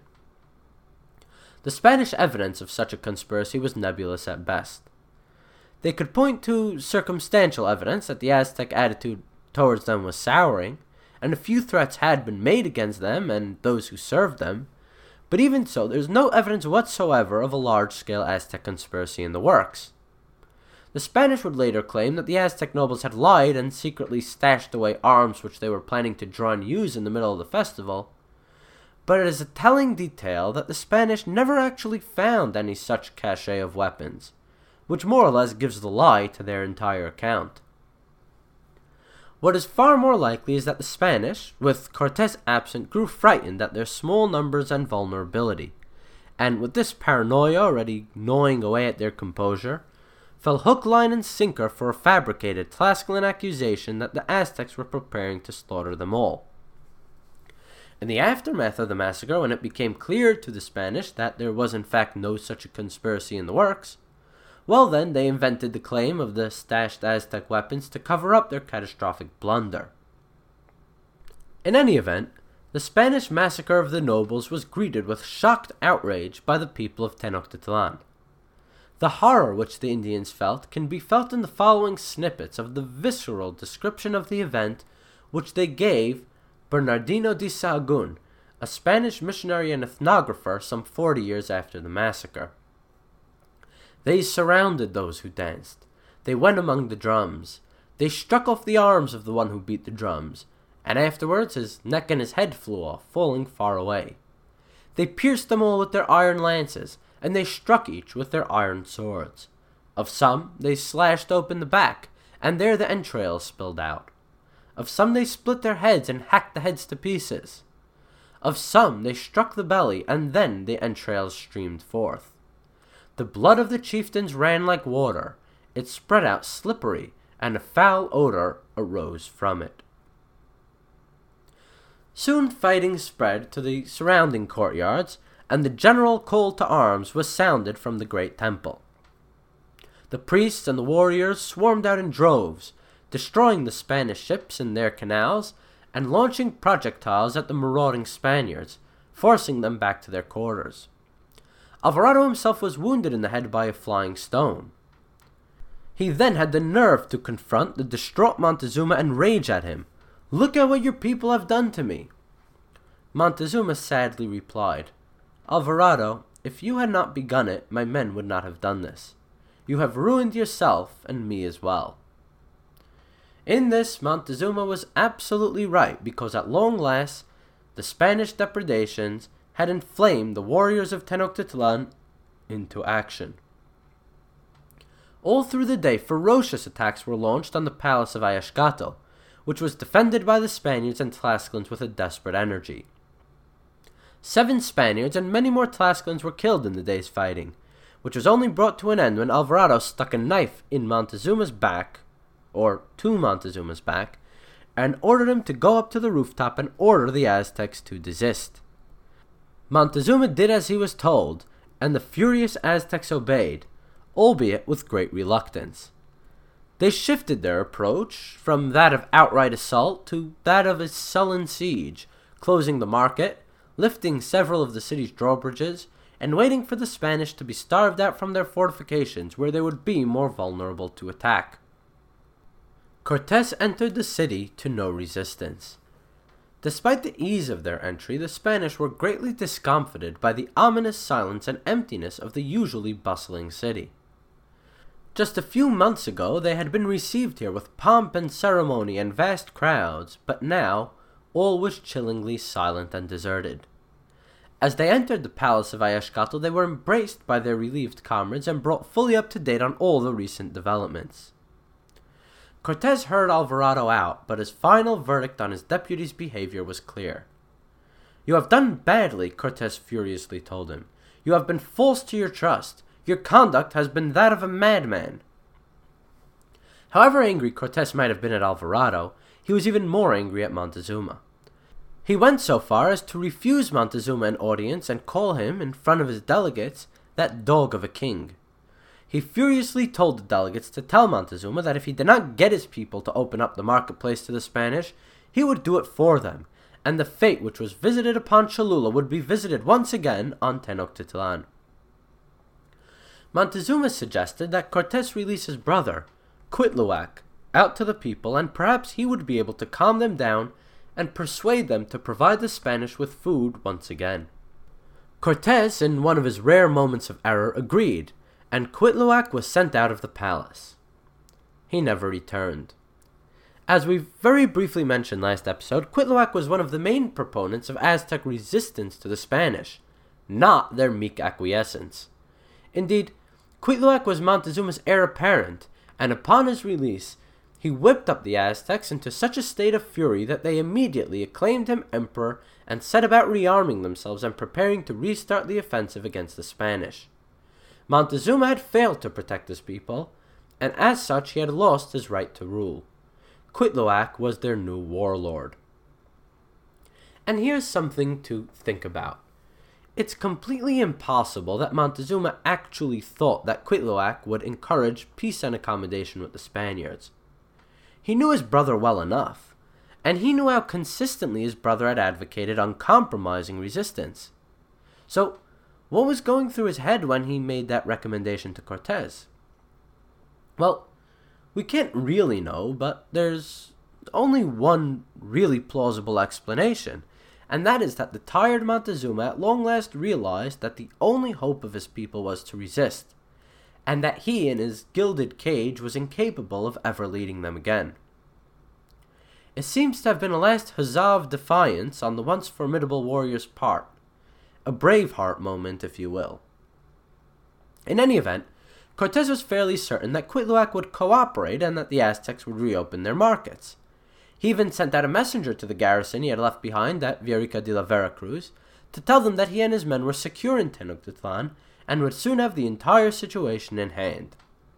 [SPEAKER 1] The Spanish evidence of such a conspiracy was nebulous at best. They could point to circumstantial evidence that the Aztec attitude towards them was souring, and a few threats had been made against them and those who served them, but even so, there's no evidence whatsoever of a large-scale Aztec conspiracy in the works. The Spanish would later claim that the Aztec nobles had lied and secretly stashed away arms which they were planning to draw and use in the middle of the festival, but it is a telling detail that the Spanish never actually found any such cache of weapons, which more or less gives the lie to their entire account. What is far more likely is that the Spanish, with Cortés absent, grew frightened at their small numbers and vulnerability, and with this paranoia already gnawing away at their composure, fell hook, line, and sinker for a fabricated Tlascalan accusation that the Aztecs were preparing to slaughter them all. In the aftermath of the massacre, when it became clear to the Spanish that there was in fact no such a conspiracy in the works, well then, they invented the claim of the stashed Aztec weapons to cover up their catastrophic blunder. In any event, the Spanish massacre of the nobles was greeted with shocked outrage by the people of Tenochtitlan. The horror which the Indians felt can be felt in the following snippets of the visceral description of the event which they gave Bernardino de Sahagún, a Spanish missionary and ethnographer some forty years after the massacre. They surrounded those who danced. They went among the drums. They struck off the arms of the one who beat the drums, and afterwards his neck and his head flew off, falling far away. They pierced them all with their iron lances, and they struck each with their iron swords. Of some they slashed open the back, and there the entrails spilled out. Of some they split their heads and hacked the heads to pieces. Of some they struck the belly, and then the entrails streamed forth. The blood of the chieftains ran like water. It spread out slippery, and a foul odor arose from it. Soon fighting spread to the surrounding courtyards, and the general call to arms was sounded from the great temple. The priests and the warriors swarmed out in droves, destroying the Spanish ships in their canals, and launching projectiles at the marauding Spaniards, forcing them back to their quarters. Alvarado himself was wounded in the head by a flying stone. He then had the nerve to confront the distraught Montezuma and rage at him. "Look at what your people have done to me." Montezuma sadly replied, "Alvarado, if you had not begun it, my men would not have done this. You have ruined yourself and me as well." In this, Montezuma was absolutely right, because at long last, the Spanish depredations had inflamed the warriors of Tenochtitlan into action. All through the day, ferocious attacks were launched on the palace of Ayashkato, which was defended by the Spaniards and Tlascalans with a desperate energy. Seven Spaniards and many more Tlascalans were killed in the day's fighting, which was only brought to an end when Alvarado stuck a knife in Montezuma's back, or to Montezuma's back, and ordered him to go up to the rooftop and order the Aztecs to desist. Montezuma did as he was told, and the furious Aztecs obeyed, albeit with great reluctance. They shifted their approach from that of outright assault to that of a sullen siege, closing the market, lifting several of the city's drawbridges, and waiting for the Spanish to be starved out from their fortifications where they would be more vulnerable to attack. Cortés entered the city to no resistance. Despite the ease of their entry, the Spanish were greatly discomfited by the ominous silence and emptiness of the usually bustling city. Just a few months ago they had been received here with pomp and ceremony and vast crowds, but now all was chillingly silent and deserted. As they entered the palace of Ayashkato, they were embraced by their relieved comrades and brought fully up to date on all the recent developments. Cortés heard Alvarado out, but his final verdict on his deputy's behavior was clear. "You have done badly," Cortés furiously told him. "You have been false to your trust. Your conduct has been that of a madman." However angry Cortés might have been at Alvarado, he was even more angry at Montezuma. He went so far as to refuse Montezuma an audience and call him, in front of his delegates, that dog of a king. He furiously told the delegates to tell Montezuma that if he did not get his people to open up the marketplace to the Spanish, he would do it for them, and the fate which was visited upon Cholula would be visited once again on Tenochtitlan. Montezuma suggested that Cortés release his brother, Cuitlahuac, out to the people, and perhaps he would be able to calm them down and persuade them to provide the Spanish with food once again. Cortés, in one of his rare moments of error, agreed, and Cuitlahuac was sent out of the palace. He never returned. As we very briefly mentioned last episode, Cuitlahuac was one of the main proponents of Aztec resistance to the Spanish, not their meek acquiescence. Indeed, Cuitlahuac was Montezuma's heir apparent, and upon his release, he whipped up the Aztecs into such a state of fury that they immediately acclaimed him emperor and set about rearming themselves and preparing to restart the offensive against the Spanish. Montezuma had failed to protect his people, and as such he had lost his right to rule. Cuitlahuac was their new warlord. And here's something to think about. It's completely impossible that Montezuma actually thought that Cuitlahuac would encourage peace and accommodation with the Spaniards. He knew his brother well enough, and he knew how consistently his brother had advocated uncompromising resistance. So, what was going through his head when he made that recommendation to Cortés? Well, we can't really know, but there's only one really plausible explanation, and that is that the tired Montezuma at long last realized that the only hope of his people was to resist, and that he in his gilded cage was incapable of ever leading them again. It seems to have been a last huzzah of defiance on the once formidable warrior's part, a Braveheart moment, if you will. In any event, Cortés was fairly certain that Cuitlahuac would cooperate and that the Aztecs would reopen their markets. He even sent out a messenger to the garrison he had left behind at Villarica de la Vera Cruz to tell them that he and his men were secure in Tenochtitlan and would soon have the entire situation in hand.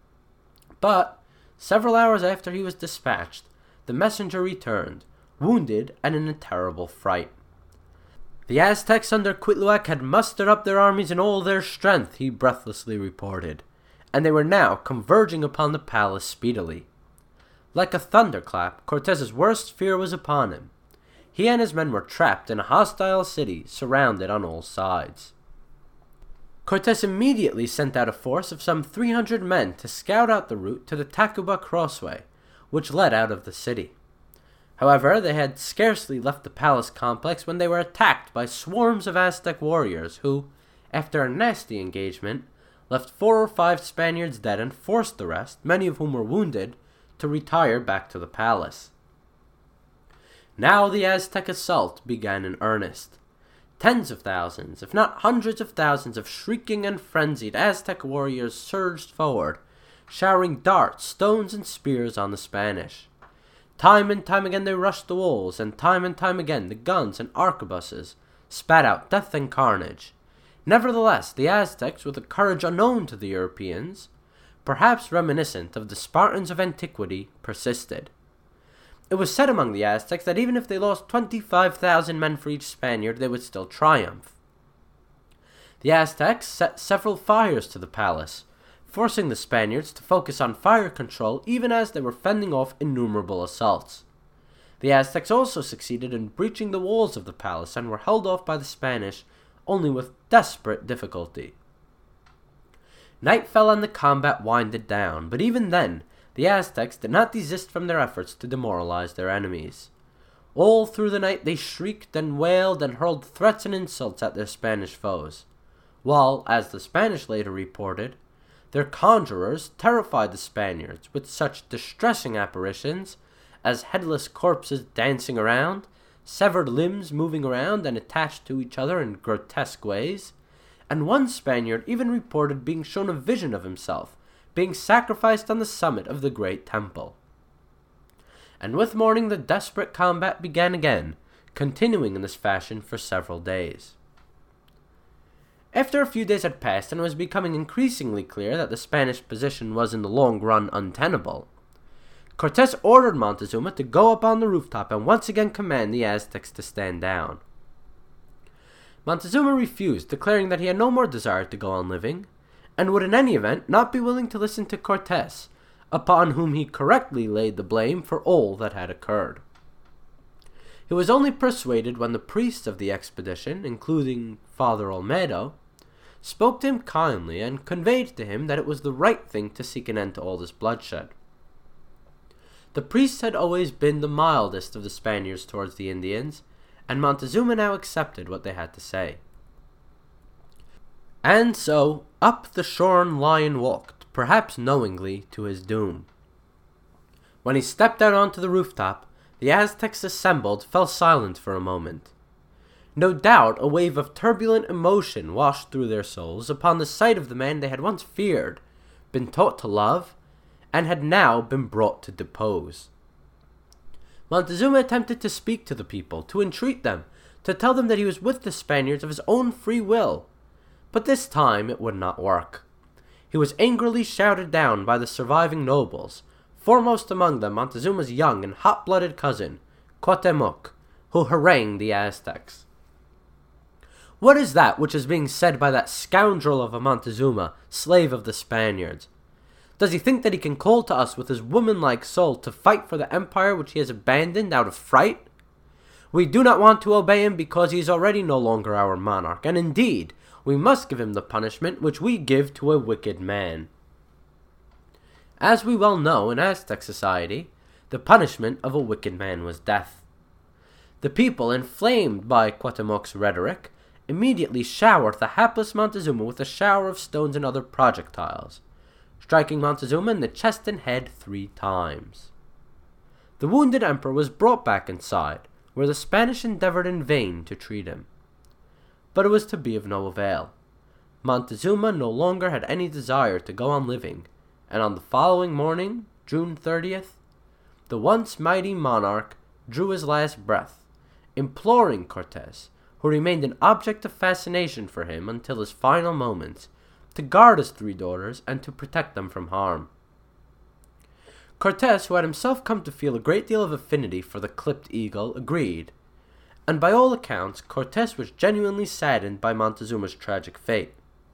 [SPEAKER 1] But, several hours after he was dispatched, the messenger returned, wounded and in a terrible fright. The Aztecs under Cuitlahuac had mustered up their armies in all their strength, he breathlessly reported, and they were now converging upon the palace speedily. Like a thunderclap, Cortés's worst fear was upon him. He and his men were trapped in a hostile city, surrounded on all sides. Cortés immediately sent out a force of some three hundred men to scout out the route to the Tacuba Crossway, which led out of the city. However, they had scarcely left the palace complex when they were attacked by swarms of Aztec warriors who, after a nasty engagement, left four or five Spaniards dead and forced the rest, many of whom were wounded, to retire back to the palace. Now the Aztec assault began in earnest. Tens of thousands, if not hundreds of thousands of shrieking and frenzied Aztec warriors surged forward, showering darts, stones, and spears on the Spanish. Time and time again they rushed the walls, and time and time again the guns and arquebuses spat out death and carnage. Nevertheless, the Aztecs, with a courage unknown to the Europeans, perhaps reminiscent of the Spartans of antiquity, persisted. It was said among the Aztecs that even if they lost twenty-five thousand men for each Spaniard, they would still triumph. The Aztecs set several fires to the palace, forcing the Spaniards to focus on fire control even as they were fending off innumerable assaults. The Aztecs also succeeded in breaching the walls of the palace and were held off by the Spanish only with desperate difficulty. Night fell and the combat winded down, but even then, the Aztecs did not desist from their efforts to demoralize their enemies. All through the night they shrieked and wailed and hurled threats and insults at their Spanish foes, while, as the Spanish later reported, their conjurers terrified the Spaniards with such distressing apparitions as headless corpses dancing around, severed limbs moving around and attached to each other in grotesque ways, and one Spaniard even reported being shown a vision of himself being sacrificed on the summit of the great temple. And with morning the desperate combat began again, continuing in this fashion for several days. After a few days had passed and it was becoming increasingly clear that the Spanish position was in the long run untenable, Cortés ordered Montezuma to go up on the rooftop and once again command the Aztecs to stand down. Montezuma refused, declaring that he had no more desire to go on living, and would in any event not be willing to listen to Cortés, upon whom he correctly laid the blame for all that had occurred. He was only persuaded when the priests of the expedition, including Father Olmedo, spoke to him kindly and conveyed to him that it was the right thing to seek an end to all this bloodshed. The priests had always been the mildest of the Spaniards towards the Indians, and Montezuma now accepted what they had to say. And so, up the shorn lion walked, perhaps knowingly, to his doom. When he stepped out onto the rooftop, the Aztecs assembled fell silent for a moment. No doubt a wave of turbulent emotion washed through their souls upon the sight of the man they had once feared, been taught to love, and had now been brought to depose. Montezuma attempted to speak to the people, to entreat them, to tell them that he was with the Spaniards of his own free will, but this time it would not work. He was angrily shouted down by the surviving nobles, foremost among them Montezuma's young and hot-blooded cousin, Cuauhtemoc, who harangued the Aztecs. "What is that which is being said by that scoundrel of a Montezuma, slave of the Spaniards? Does he think that he can call to us with his woman-like soul to fight for the empire which he has abandoned out of fright? We do not want to obey him because he is already no longer our monarch, and indeed, we must give him the punishment which we give to a wicked man." As we well know, in Aztec society, the punishment of a wicked man was death. The people, inflamed by Cuauhtemoc's rhetoric, immediately showered the hapless Montezuma with a shower of stones and other projectiles, striking Montezuma in the chest and head three times. The wounded emperor was brought back inside, where the Spanish endeavored in vain to treat him. But it was to be of no avail. Montezuma no longer had any desire to go on living, and on the following morning, June thirtieth, the once mighty monarch drew his last breath, imploring Cortés, who remained an object of fascination for him until his final moments, to guard his three daughters and to protect them from harm. Cortés, who had himself come to feel a great deal of affinity for the clipped eagle, agreed, and by all accounts Cortés was genuinely saddened by Montezuma's tragic fate.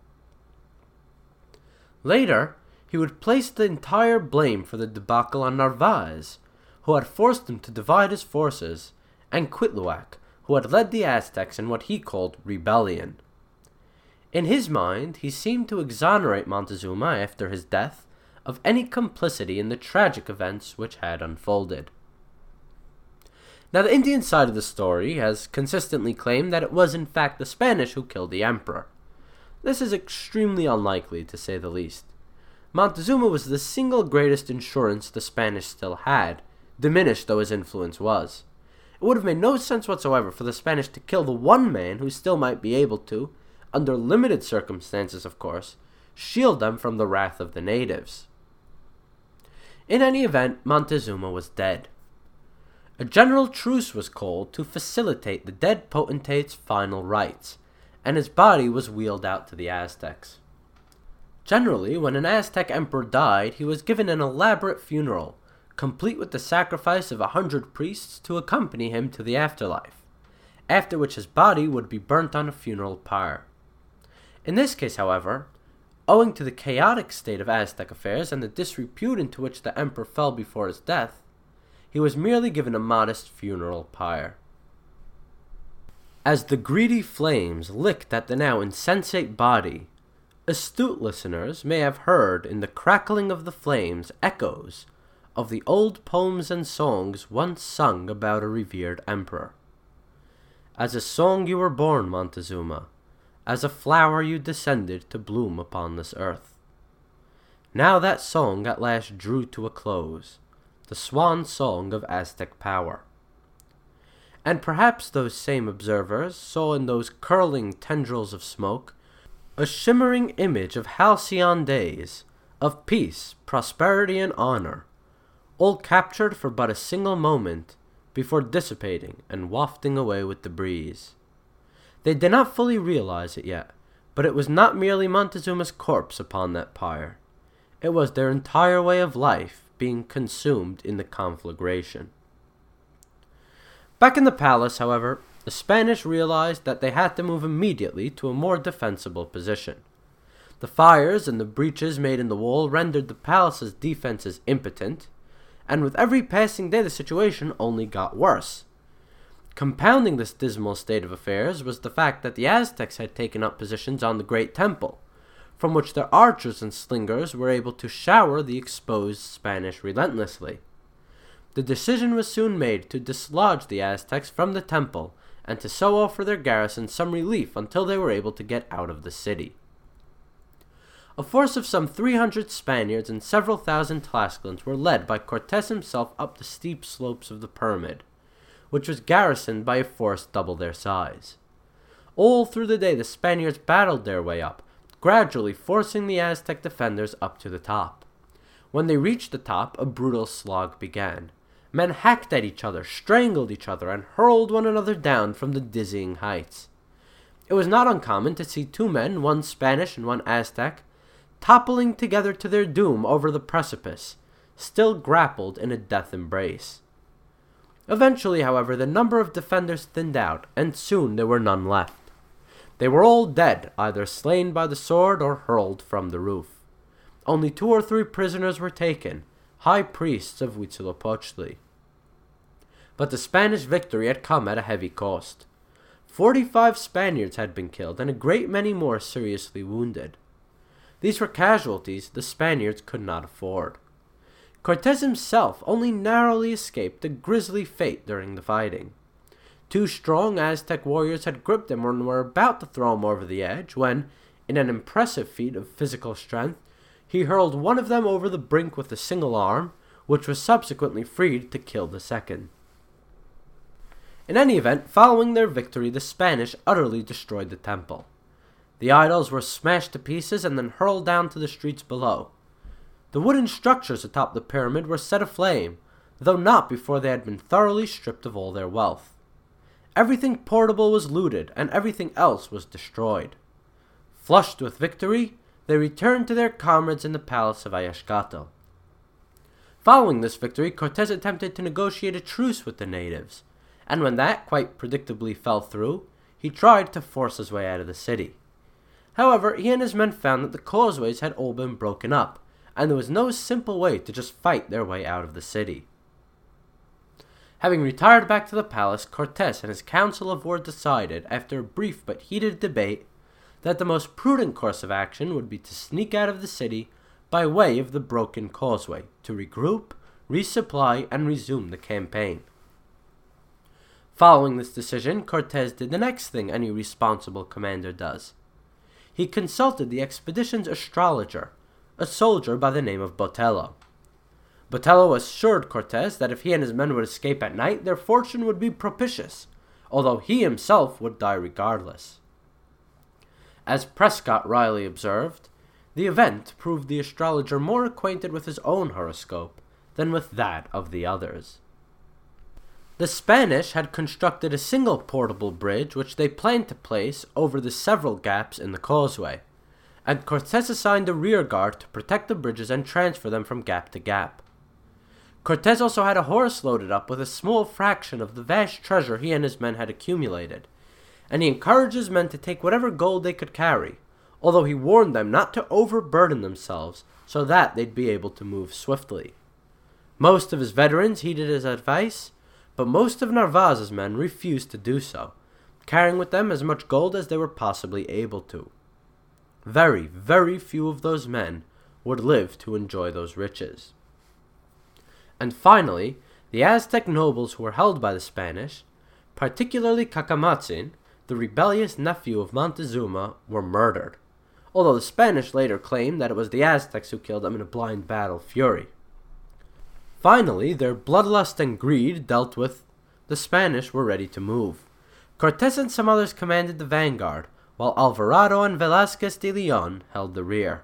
[SPEAKER 1] Later, he would place the entire blame for the debacle on Narvaez, who had forced him to divide his forces, and Cuitlahuac, who had led the Aztecs in what he called rebellion. In his mind, he seemed to exonerate Montezuma after his death of any complicity in the tragic events which had unfolded. Now, the Indian side of the story has consistently claimed that it was in fact the Spanish who killed the emperor. This is extremely unlikely, to say the least. Montezuma was the single greatest insurance the Spanish still had, diminished though his influence was. It would have made no sense whatsoever for the Spanish to kill the one man who still might be able to, under limited circumstances of course, shield them from the wrath of the natives. In any event, Montezuma was dead. A general truce was called to facilitate the dead potentate's final rites, and his body was wheeled out to the Aztecs. Generally, when an Aztec emperor died, he was given an elaborate funeral, complete with the sacrifice of a hundred priests to accompany him to the afterlife, after which his body would be burnt on a funeral pyre. In this case, however, owing to the chaotic state of Aztec affairs and the disrepute into which the emperor fell before his death, he was merely given a modest funeral pyre. As the greedy flames licked at the now insensate body, astute listeners may have heard in the crackling of the flames echoes of the old poems and songs once sung about a revered emperor. As a song you were born, Montezuma, as a flower you descended to bloom upon this earth. Now that song at last drew to a close, the swan song of Aztec power. And perhaps those same observers saw in those curling tendrils of smoke a shimmering image of halcyon days, of peace, prosperity, and honor, all captured for but a single moment before dissipating and wafting away with the breeze. They did not fully realize it yet, but it was not merely Montezuma's corpse upon that pyre. It was their entire way of life being consumed in the conflagration. Back in the palace, however, the Spanish realized that they had to move immediately to a more defensible position. The fires and the breaches made in the wall rendered the palace's defenses impotent, and with every passing day the situation only got worse. Compounding this dismal state of affairs was the fact that the Aztecs had taken up positions on the Great Temple, from which their archers and slingers were able to shower the exposed Spanish relentlessly. The decision was soon made to dislodge the Aztecs from the temple and to so offer their garrison some relief until they were able to get out of the city. A force of some three hundred Spaniards and several thousand Tlascalans were led by Cortes himself up the steep slopes of the pyramid, which was garrisoned by a force double their size. All through the day the Spaniards battled their way up, gradually forcing the Aztec defenders up to the top. When they reached the top, a brutal slog began. Men hacked at each other, strangled each other, and hurled one another down from the dizzying heights. It was not uncommon to see two men, one Spanish and one Aztec, toppling together to their doom over the precipice, still grappled in a death embrace. Eventually, however, the number of defenders thinned out, and soon there were none left. They were all dead, either slain by the sword or hurled from the roof. Only two or three prisoners were taken, high priests of Huitzilopochtli. But the Spanish victory had come at a heavy cost. Forty-five Spaniards had been killed, and a great many more seriously wounded. These were casualties the Spaniards could not afford. Cortes himself only narrowly escaped a grisly fate during the fighting. Two strong Aztec warriors had gripped him and were about to throw him over the edge when, in an impressive feat of physical strength, he hurled one of them over the brink with a single arm, which was subsequently freed to kill the second. In any event, following their victory, the Spanish utterly destroyed the temple. The idols were smashed to pieces and then hurled down to the streets below. The wooden structures atop the pyramid were set aflame, though not before they had been thoroughly stripped of all their wealth. Everything portable was looted, and everything else was destroyed. Flushed with victory, they returned to their comrades in the palace of Ayashkato. Following this victory, Cortes attempted to negotiate a truce with the natives, and when that quite predictably fell through, he tried to force his way out of the city. However, he and his men found that the causeways had all been broken up, and there was no simple way to just fight their way out of the city. Having retired back to the palace, Cortes and his council of war decided, after a brief but heated debate, that the most prudent course of action would be to sneak out of the city by way of the broken causeway, to regroup, resupply, and resume the campaign. Following this decision, Cortes did the next thing any responsible commander does. He consulted the expedition's astrologer, a soldier by the name of Botelho. Botelho assured Cortes that if he and his men would escape at night, their fortune would be propitious, although he himself would die regardless. As Prescott Riley observed, the event proved the astrologer more acquainted with his own horoscope than with that of the others. The Spanish had constructed a single portable bridge which they planned to place over the several gaps in the causeway, and Cortes assigned a rear guard to protect the bridges and transfer them from gap to gap. Cortes also had a horse loaded up with a small fraction of the vast treasure he and his men had accumulated, and he encouraged his men to take whatever gold they could carry, although he warned them not to overburden themselves so that they'd be able to move swiftly. Most of his veterans heeded his advice, but most of Narvaez's men refused to do so, carrying with them as much gold as they were possibly able to. Very, very few of those men would live to enjoy those riches. And finally, the Aztec nobles who were held by the Spanish, particularly Cacamatzin, the rebellious nephew of Montezuma, were murdered, although the Spanish later claimed that it was the Aztecs who killed them in a blind battle fury. Finally, their bloodlust and greed dealt with, the Spanish were ready to move. Cortes and some others commanded the vanguard, while Alvarado and Velázquez de Leon held the rear.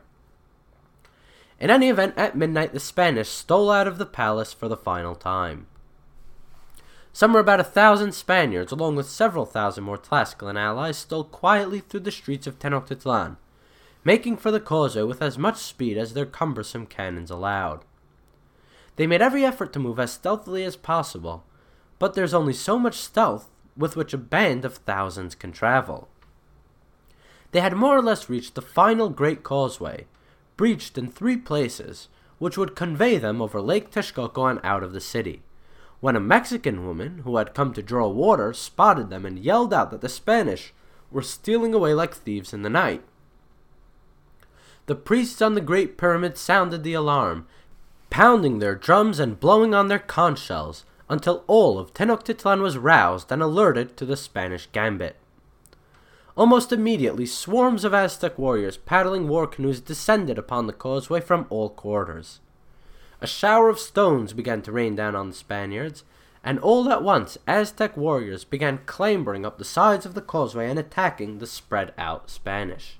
[SPEAKER 1] In any event, at midnight the Spanish stole out of the palace for the final time. Some were about a thousand Spaniards, along with several thousand more Tlaxcalan allies, stole quietly through the streets of Tenochtitlan, making for the causeway with as much speed as their cumbersome cannons allowed. They made every effort to move as stealthily as possible, but there's only so much stealth with which a band of thousands can travel. They had more or less reached the final Great Causeway, breached in three places, which would convey them over Lake Texcoco and out of the city, when a Mexican woman, who had come to draw water, spotted them and yelled out that the Spanish were stealing away like thieves in the night. The priests on the Great Pyramid sounded the alarm, pounding their drums and blowing on their conch shells, until all of Tenochtitlan was roused and alerted to the Spanish gambit. Almost immediately, swarms of Aztec warriors paddling war canoes descended upon the causeway from all quarters. A shower of stones began to rain down on the Spaniards, and all at once Aztec warriors began clambering up the sides of the causeway and attacking the spread-out Spanish.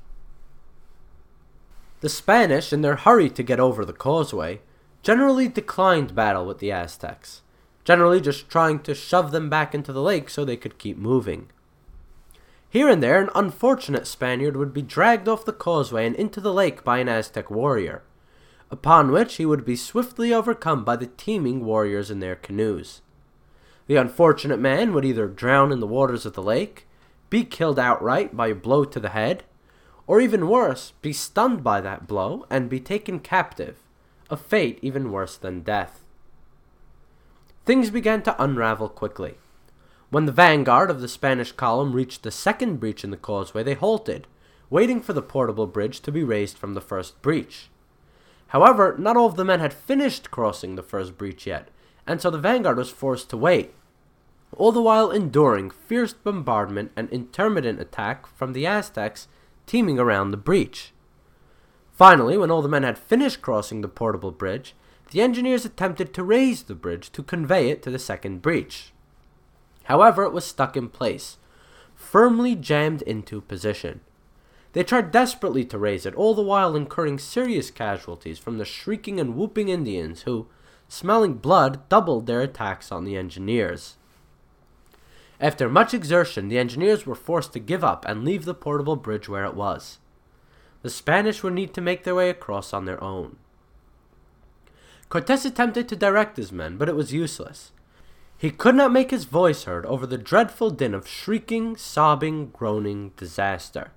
[SPEAKER 1] The Spanish, in their hurry to get over the causeway, generally declined battle with the Aztecs, generally just trying to shove them back into the lake so they could keep moving. Here and there, an unfortunate Spaniard would be dragged off the causeway and into the lake by an Aztec warrior, upon which he would be swiftly overcome by the teeming warriors in their canoes. The unfortunate man would either drown in the waters of the lake, be killed outright by a blow to the head, or even worse, be stunned by that blow and be taken captive, a fate even worse than death. Things began to unravel quickly. When the vanguard of the Spanish column reached the second breach in the causeway, they halted, waiting for the portable bridge to be raised from the first breach. However, not all of the men had finished crossing the first breach yet, and so the vanguard was forced to wait, all the while enduring fierce bombardment and intermittent attack from the Aztecs teeming around the breach. Finally, when all the men had finished crossing the portable bridge, the engineers attempted to raise the bridge to convey it to the second breach. However, it was stuck in place, firmly jammed into position. They tried desperately to raise it, all the while incurring serious casualties from the shrieking and whooping Indians who, smelling blood, doubled their attacks on the engineers. After much exertion, the engineers were forced to give up and leave the portable bridge where it was. The Spanish would need to make their way across on their own. Cortés attempted to direct his men, but it was useless. He could not make his voice heard over the dreadful din of shrieking, sobbing, groaning disaster.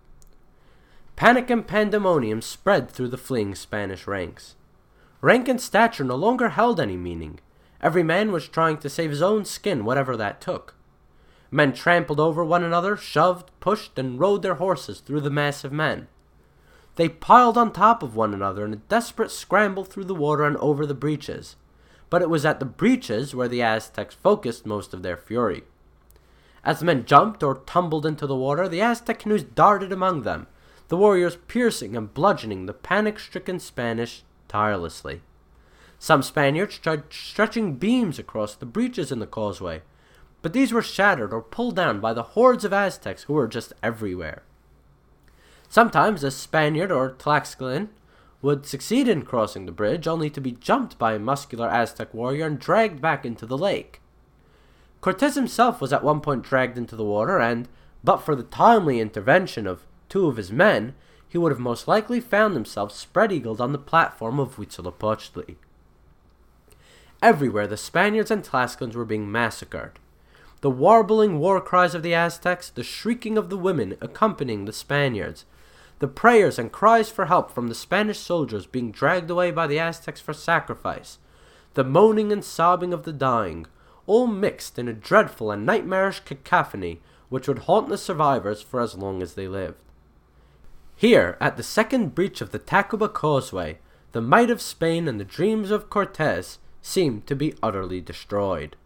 [SPEAKER 1] Panic and pandemonium spread through the fleeing Spanish ranks. Rank and stature no longer held any meaning. Every man was trying to save his own skin, whatever that took. Men trampled over one another, shoved, pushed, and rode their horses through the mass of men. They piled on top of one another in a desperate scramble through the water and over the breaches. But it was at the breaches where the Aztecs focused most of their fury. As the men jumped or tumbled into the water, the Aztec canoes darted among them, the warriors piercing and bludgeoning the panic-stricken Spanish tirelessly. Some Spaniards tried stretching beams across the breaches in the causeway, but these were shattered or pulled down by the hordes of Aztecs who were just everywhere. Sometimes a Spaniard or Tlaxcalan would succeed in crossing the bridge, only to be jumped by a muscular Aztec warrior and dragged back into the lake. Cortés himself was at one point dragged into the water, and, but for the timely intervention of two of his men, he would have most likely found himself spread-eagled on the platform of Huitzilopochtli. Everywhere the Spaniards and Tlaxcalans were being massacred. The warbling war cries of the Aztecs, the shrieking of the women accompanying the Spaniards, the prayers and cries for help from the Spanish soldiers being dragged away by the Aztecs for sacrifice, the moaning and sobbing of the dying, all mixed in a dreadful and nightmarish cacophony which would haunt the survivors for as long as they lived. Here, at the second breach of the Tacuba Causeway, the might of Spain and the dreams of Cortés seemed to be utterly destroyed.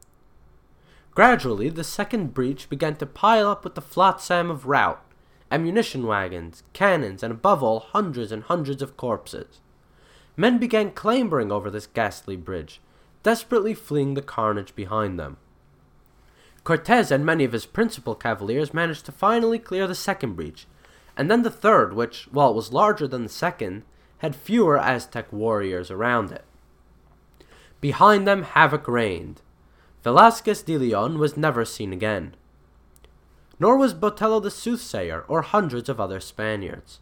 [SPEAKER 1] Gradually, the second breach began to pile up with the flotsam of rout, ammunition wagons, cannons, and above all, hundreds and hundreds of corpses. Men began clambering over this ghastly bridge, desperately fleeing the carnage behind them. Cortés and many of his principal cavaliers managed to finally clear the second breach, and then the third, which, while it was larger than the second, had fewer Aztec warriors around it. Behind them, havoc reigned. Velázquez de Leon was never seen again. Nor was Botelho the soothsayer or hundreds of other Spaniards.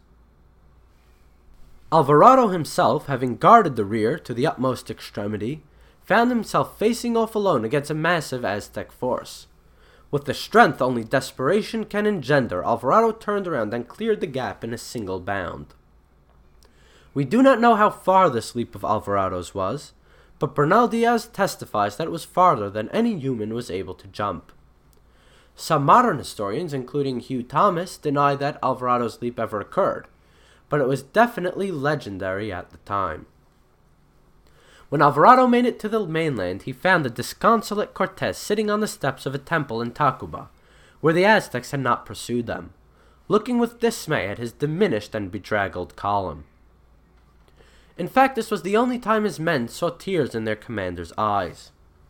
[SPEAKER 1] Alvarado himself, having guarded the rear to the utmost extremity, found himself facing off alone against a massive Aztec force. With the strength only desperation can engender, Alvarado turned around and cleared the gap in a single bound. We do not know how far this leap of Alvarado's was, but Bernal Diaz testifies that it was farther than any human was able to jump. Some modern historians, including Hugh Thomas, deny that Alvarado's leap ever occurred, but it was definitely legendary at the time. When Alvarado made it to the mainland, he found the disconsolate Cortes sitting on the steps of a temple in Tacuba, where the Aztecs had not pursued them, looking with dismay at his diminished and bedraggled column. In fact, this was the only time his men saw tears in their commander's eyes.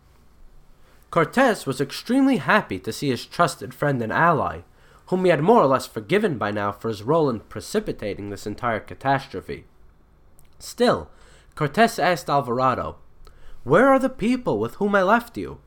[SPEAKER 1] Cortes was extremely happy to see his trusted friend and ally, whom he had more or less forgiven by now for his role in precipitating this entire catastrophe. Still, Cortes asked Alvarado, "Where are the people with whom I left you?"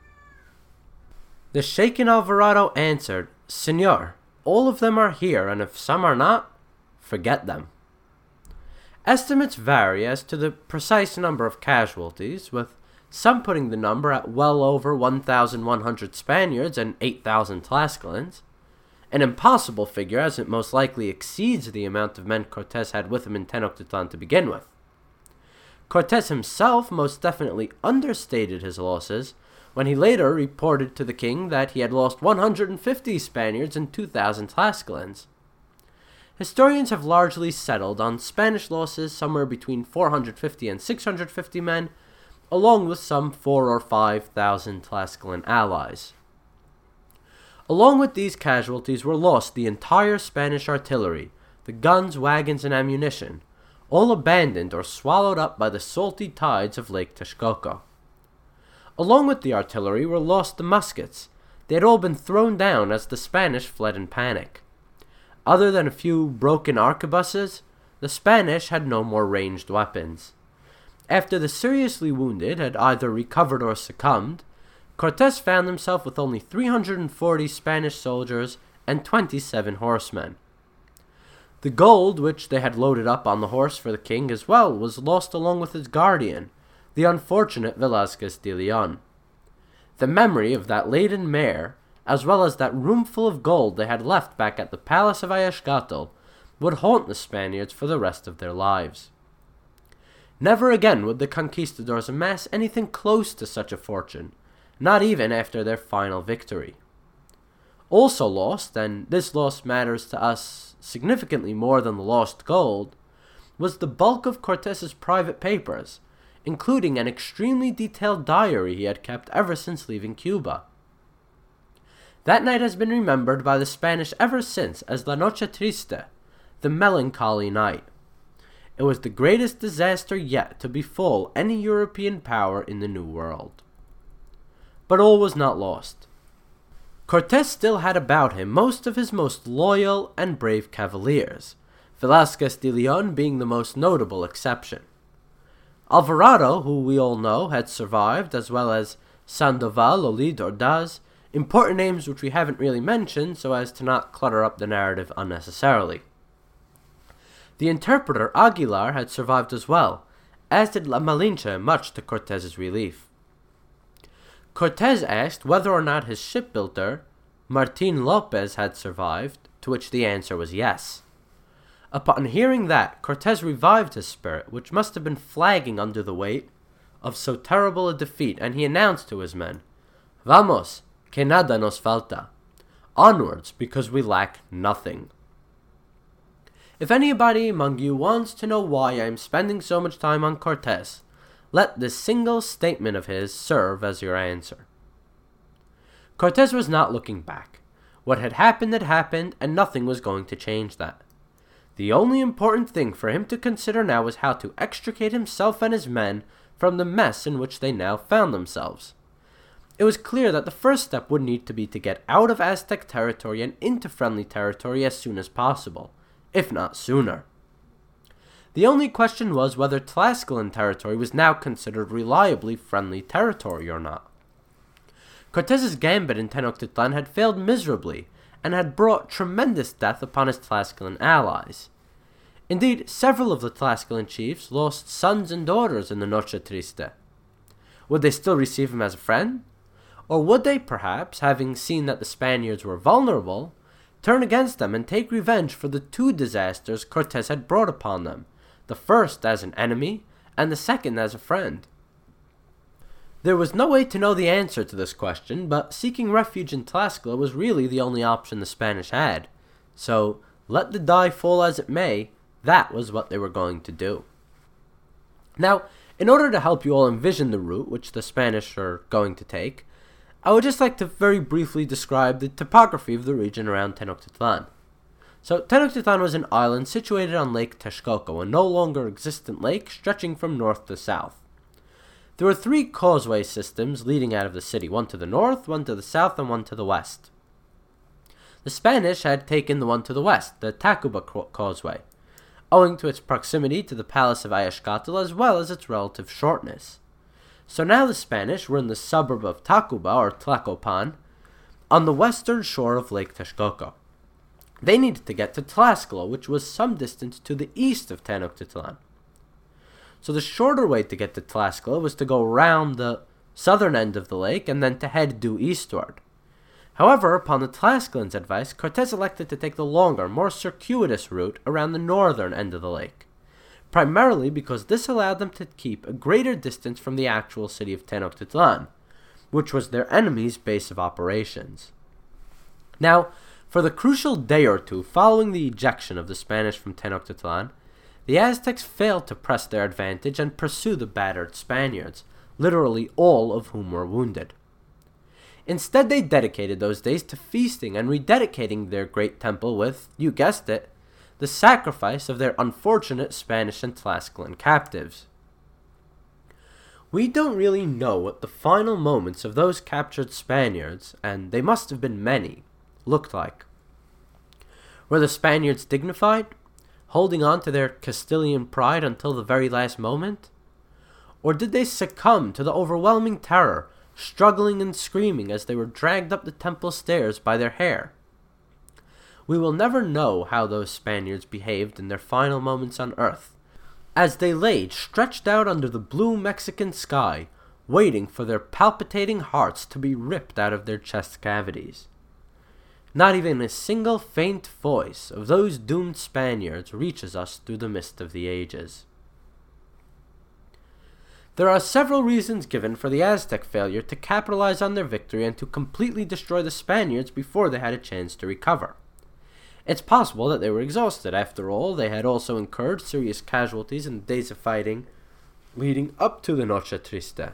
[SPEAKER 1] The shaken Alvarado answered, "Señor, all of them are here, and if some are not, forget them." Estimates vary as to the precise number of casualties, with some putting the number at well over one thousand one hundred Spaniards and eight thousand Tlascalans, an impossible figure as it most likely exceeds the amount of men Cortes had with him in Tenochtitlan to begin with. Cortes himself most definitely understated his losses when he later reported to the king that he had lost one hundred fifty Spaniards and two thousand Tlascalans. Historians have largely settled on Spanish losses somewhere between four hundred fifty and six hundred fifty men, along with some four or five thousand Tlascalan allies. Along with these casualties were lost the entire Spanish artillery, the guns, wagons, and ammunition, all abandoned or swallowed up by the salty tides of Lake Texcoco. Along with the artillery were lost the muskets. They had all been thrown down as the Spanish fled in panic. Other than a few broken arquebuses, the Spanish had no more ranged weapons. After the seriously wounded had either recovered or succumbed, Cortes found himself with only three hundred forty Spanish soldiers and twenty-seven horsemen. The gold which they had loaded up on the horse for the king as well was lost along with his guardian, the unfortunate Velázquez de Leon. The memory of that laden mare, as well as that roomful of gold they had left back at the palace of Ayashgatl, would haunt the Spaniards for the rest of their lives. Never again would the conquistadors amass anything close to such a fortune, not even after their final victory. Also lost, and this loss matters to us significantly more than the lost gold, was the bulk of Cortes's private papers, including an extremely detailed diary he had kept ever since leaving Cuba. That night has been remembered by the Spanish ever since as La Noche Triste, the melancholy night. It was the greatest disaster yet to befall any European power in the New World. But all was not lost. Cortes still had about him most of his most loyal and brave cavaliers, Velázquez de Leon being the most notable exception. Alvarado, who we all know had survived, as well as Sandoval, Olid, Ordaz, important names which we haven't really mentioned so as to not clutter up the narrative unnecessarily. The interpreter Aguilar had survived as well, as did La Malinche, much to Cortes's relief. Cortes asked whether or not his shipbuilder, Martin Lopez, had survived, to which the answer was yes. Upon hearing that, Cortes revived his spirit, which must have been flagging under the weight of so terrible a defeat, and he announced to his men, "Vamos, que nada nos falta." Onwards, because we lack nothing. If anybody among you wants to know why I am spending so much time on Cortes, let this single statement of his serve as your answer. Cortes was not looking back. What had happened had happened, and nothing was going to change that. The only important thing for him to consider now was how to extricate himself and his men from the mess in which they now found themselves. It was clear that the first step would need to be to get out of Aztec territory and into friendly territory as soon as possible, if not sooner. The only question was whether Tlaxcalan territory was now considered reliably friendly territory or not. Cortes's gambit in Tenochtitlan had failed miserably, and had brought tremendous death upon his Tlaxcalan allies. Indeed, several of the Tlaxcalan chiefs lost sons and daughters in the Noche Triste. Would they still receive him as a friend? Or would they, perhaps, having seen that the Spaniards were vulnerable, turn against them and take revenge for the two disasters Cortés had brought upon them, the first as an enemy, and the second as a friend? There was no way to know the answer to this question, but seeking refuge in Tlaxcala was really the only option the Spanish had. So, let the die fall as it may, that was what they were going to do. Now, in order to help you all envision the route which the Spanish are going to take, I would just like to very briefly describe the topography of the region around Tenochtitlan. So, Tenochtitlan was an island situated on Lake Texcoco, a no longer existent lake stretching from north to south. There were three causeway systems leading out of the city, one to the north, one to the south, and one to the west. The Spanish had taken the one to the west, the Tacuba Causeway, owing to its proximity to the Palace of Ayashkatl as well as its relative shortness. So now the Spanish were in the suburb of Tacuba, or Tlacopan, on the western shore of Lake Texcoco. They needed to get to Tlaxcala, which was some distance to the east of Tenochtitlan. So the shorter way to get to Tlaxcala was to go round the southern end of the lake and then to head due eastward. However, upon the Tlaxcalans' advice, Cortés elected to take the longer, more circuitous route around the northern end of the lake, primarily because this allowed them to keep a greater distance from the actual city of Tenochtitlan, which was their enemy's base of operations. Now, for the crucial day or two following the ejection of the Spanish from Tenochtitlan, the Aztecs failed to press their advantage and pursue the battered Spaniards, literally all of whom were wounded. Instead, they dedicated those days to feasting and rededicating their great temple with, you guessed it, the sacrifice of their unfortunate Spanish and Tlaxcalan captives. We don't really know what the final moments of those captured Spaniards, and they must have been many, looked like. Were the Spaniards dignified, holding on to their Castilian pride until the very last moment? Or did they succumb to the overwhelming terror, struggling and screaming as they were dragged up the temple stairs by their hair? We will never know how those Spaniards behaved in their final moments on earth, as they lay stretched out under the blue Mexican sky, waiting for their palpitating hearts to be ripped out of their chest cavities. Not even a single faint voice of those doomed Spaniards reaches us through the mist of the ages. There are several reasons given for the Aztec failure to capitalize on their victory and to completely destroy the Spaniards before they had a chance to recover. It's possible that they were exhausted. After all, they had also incurred serious casualties in the days of fighting leading up to the Noche Triste.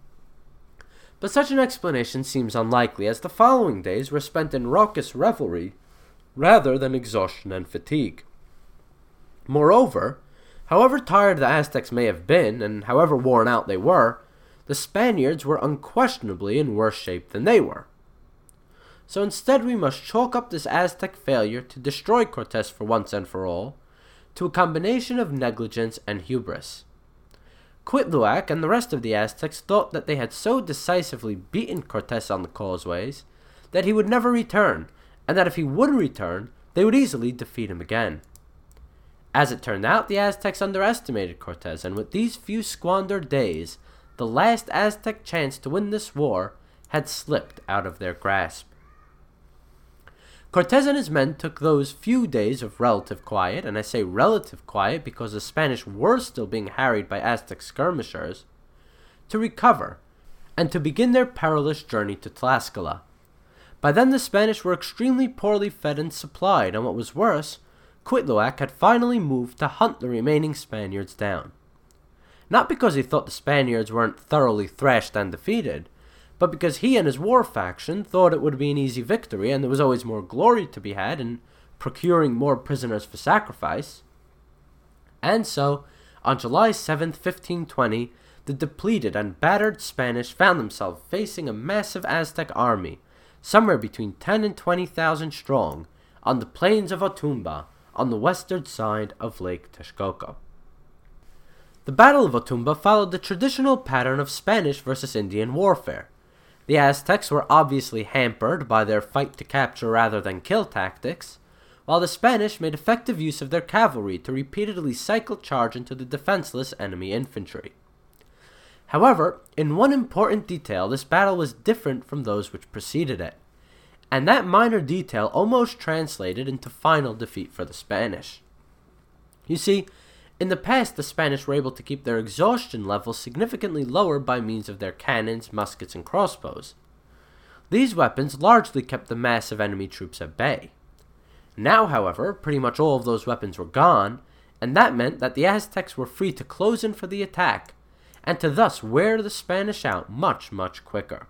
[SPEAKER 1] But such an explanation seems unlikely, as the following days were spent in raucous revelry rather than exhaustion and fatigue. Moreover, however tired the Aztecs may have been, and however worn out they were, the Spaniards were unquestionably in worse shape than they were. So instead we must chalk up this Aztec failure to destroy Cortés for once and for all to a combination of negligence and hubris. Cuitlahuac and the rest of the Aztecs thought that they had so decisively beaten Cortés on the causeways that he would never return, and that if he would return, they would easily defeat him again. As it turned out, the Aztecs underestimated Cortés, and with these few squandered days, the last Aztec chance to win this war had slipped out of their grasp. Cortés and his men took those few days of relative quiet, and I say relative quiet because the Spanish were still being harried by Aztec skirmishers, to recover, and to begin their perilous journey to Tlaxcala. By then the Spanish were extremely poorly fed and supplied, and what was worse, Cuitlahuac had finally moved to hunt the remaining Spaniards down. Not because he thought the Spaniards weren't thoroughly thrashed and defeated, but because he and his war faction thought it would be an easy victory and there was always more glory to be had in procuring more prisoners for sacrifice. And so, on July seventh, fifteen twenty, the depleted and battered Spanish found themselves facing a massive Aztec army, somewhere between ten and twenty thousand strong, on the plains of Otumba, on the western side of Lake Texcoco. The Battle of Otumba followed the traditional pattern of Spanish versus Indian warfare. The Aztecs were obviously hampered by their fight to capture rather than kill tactics, while the Spanish made effective use of their cavalry to repeatedly cycle charge into the defenseless enemy infantry. However, in one important detail, this battle was different from those which preceded it, and that minor detail almost translated into final defeat for the Spanish. You see, in the past, the Spanish were able to keep their exhaustion levels significantly lower by means of their cannons, muskets, and crossbows. These weapons largely kept the massive enemy troops at bay. Now, however, pretty much all of those weapons were gone, and that meant that the Aztecs were free to close in for the attack, and to thus wear the Spanish out much, much quicker.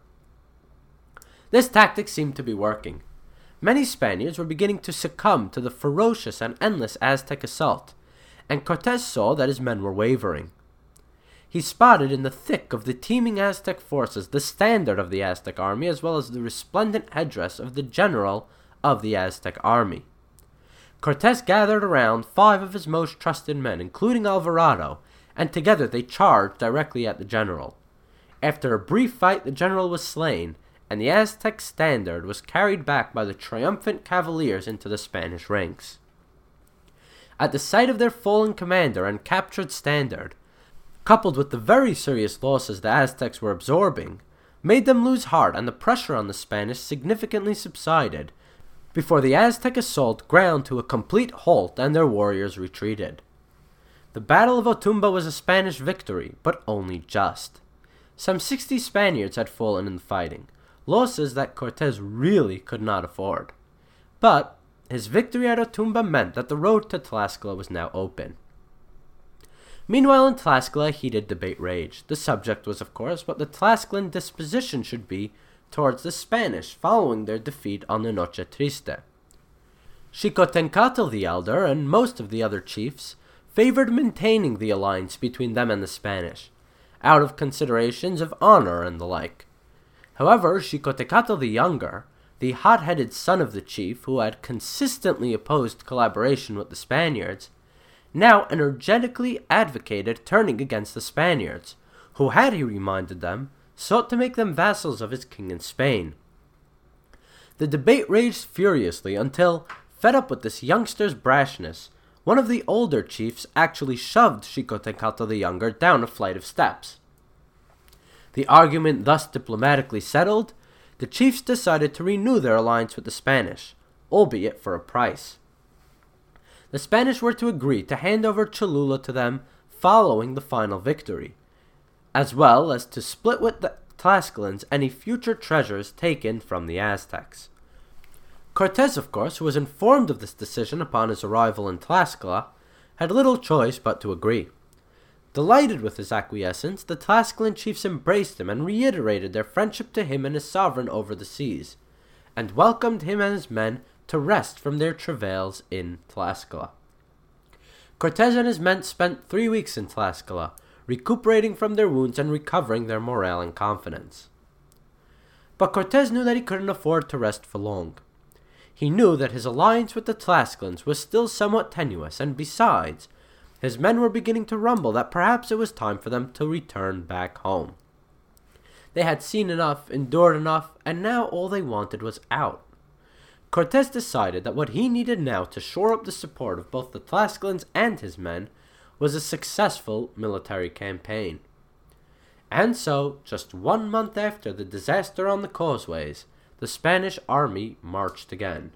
[SPEAKER 1] This tactic seemed to be working. Many Spaniards were beginning to succumb to the ferocious and endless Aztec assault, and Cortés saw that his men were wavering. He spotted in the thick of the teeming Aztec forces the standard of the Aztec army as well as the resplendent headdress of the general of the Aztec army. Cortés gathered around five of his most trusted men, including Alvarado, and together they charged directly at the general. After a brief fight, the general was slain, and the Aztec standard was carried back by the triumphant cavaliers into the Spanish ranks. At the sight of their fallen commander and captured standard, coupled with the very serious losses the Aztecs were absorbing, made them lose heart, and the pressure on the Spanish significantly subsided before the Aztec assault ground to a complete halt and their warriors retreated. The Battle of Otumba was a Spanish victory, but only just. Some sixty Spaniards had fallen in the fighting, losses that Cortés really could not afford. But his victory at Otumba meant that the road to Tlaxcala was now open. Meanwhile, in Tlaxcala, a heated debate raged. The subject was, of course, what the Tlaxcalan disposition should be towards the Spanish following their defeat on the Noche Triste. Xicotencatl the Elder and most of the other chiefs favored maintaining the alliance between them and the Spanish, out of considerations of honor and the like. However, Xicotencatl the Younger, the hot-headed son of the chief who had consistently opposed collaboration with the Spaniards, now energetically advocated turning against the Spaniards, who had, he reminded them, sought to make them vassals of his king in Spain. The debate raged furiously until, fed up with this youngster's brashness, one of the older chiefs actually shoved Xicotencatl the Younger down a flight of steps. The argument thus diplomatically settled, the chiefs decided to renew their alliance with the Spanish, albeit for a price. The Spanish were to agree to hand over Cholula to them following the final victory, as well as to split with the Tlaxcalans any future treasures taken from the Aztecs. Cortés, of course, who was informed of this decision upon his arrival in Tlaxcala, had little choice but to agree. Delighted with his acquiescence, the Tlaxcalan chiefs embraced him and reiterated their friendship to him and his sovereign over the seas, and welcomed him and his men to rest from their travails in Tlaxcala. Cortés and his men spent three weeks in Tlaxcala, recuperating from their wounds and recovering their morale and confidence. But Cortés knew that he couldn't afford to rest for long. He knew that his alliance with the Tlaxcalans was still somewhat tenuous, and besides, his men were beginning to rumble that perhaps it was time for them to return back home. They had seen enough, endured enough, and now all they wanted was out. Cortés decided that what he needed now to shore up the support of both the Tlaxcalans and his men was a successful military campaign. And so, just one month after the disaster on the causeways, the Spanish army marched again.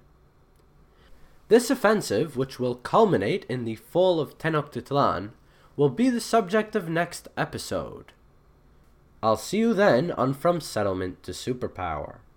[SPEAKER 1] This offensive, which will culminate in the fall of Tenochtitlan, will be the subject of next episode. I'll see you then on From Settlement to Superpower.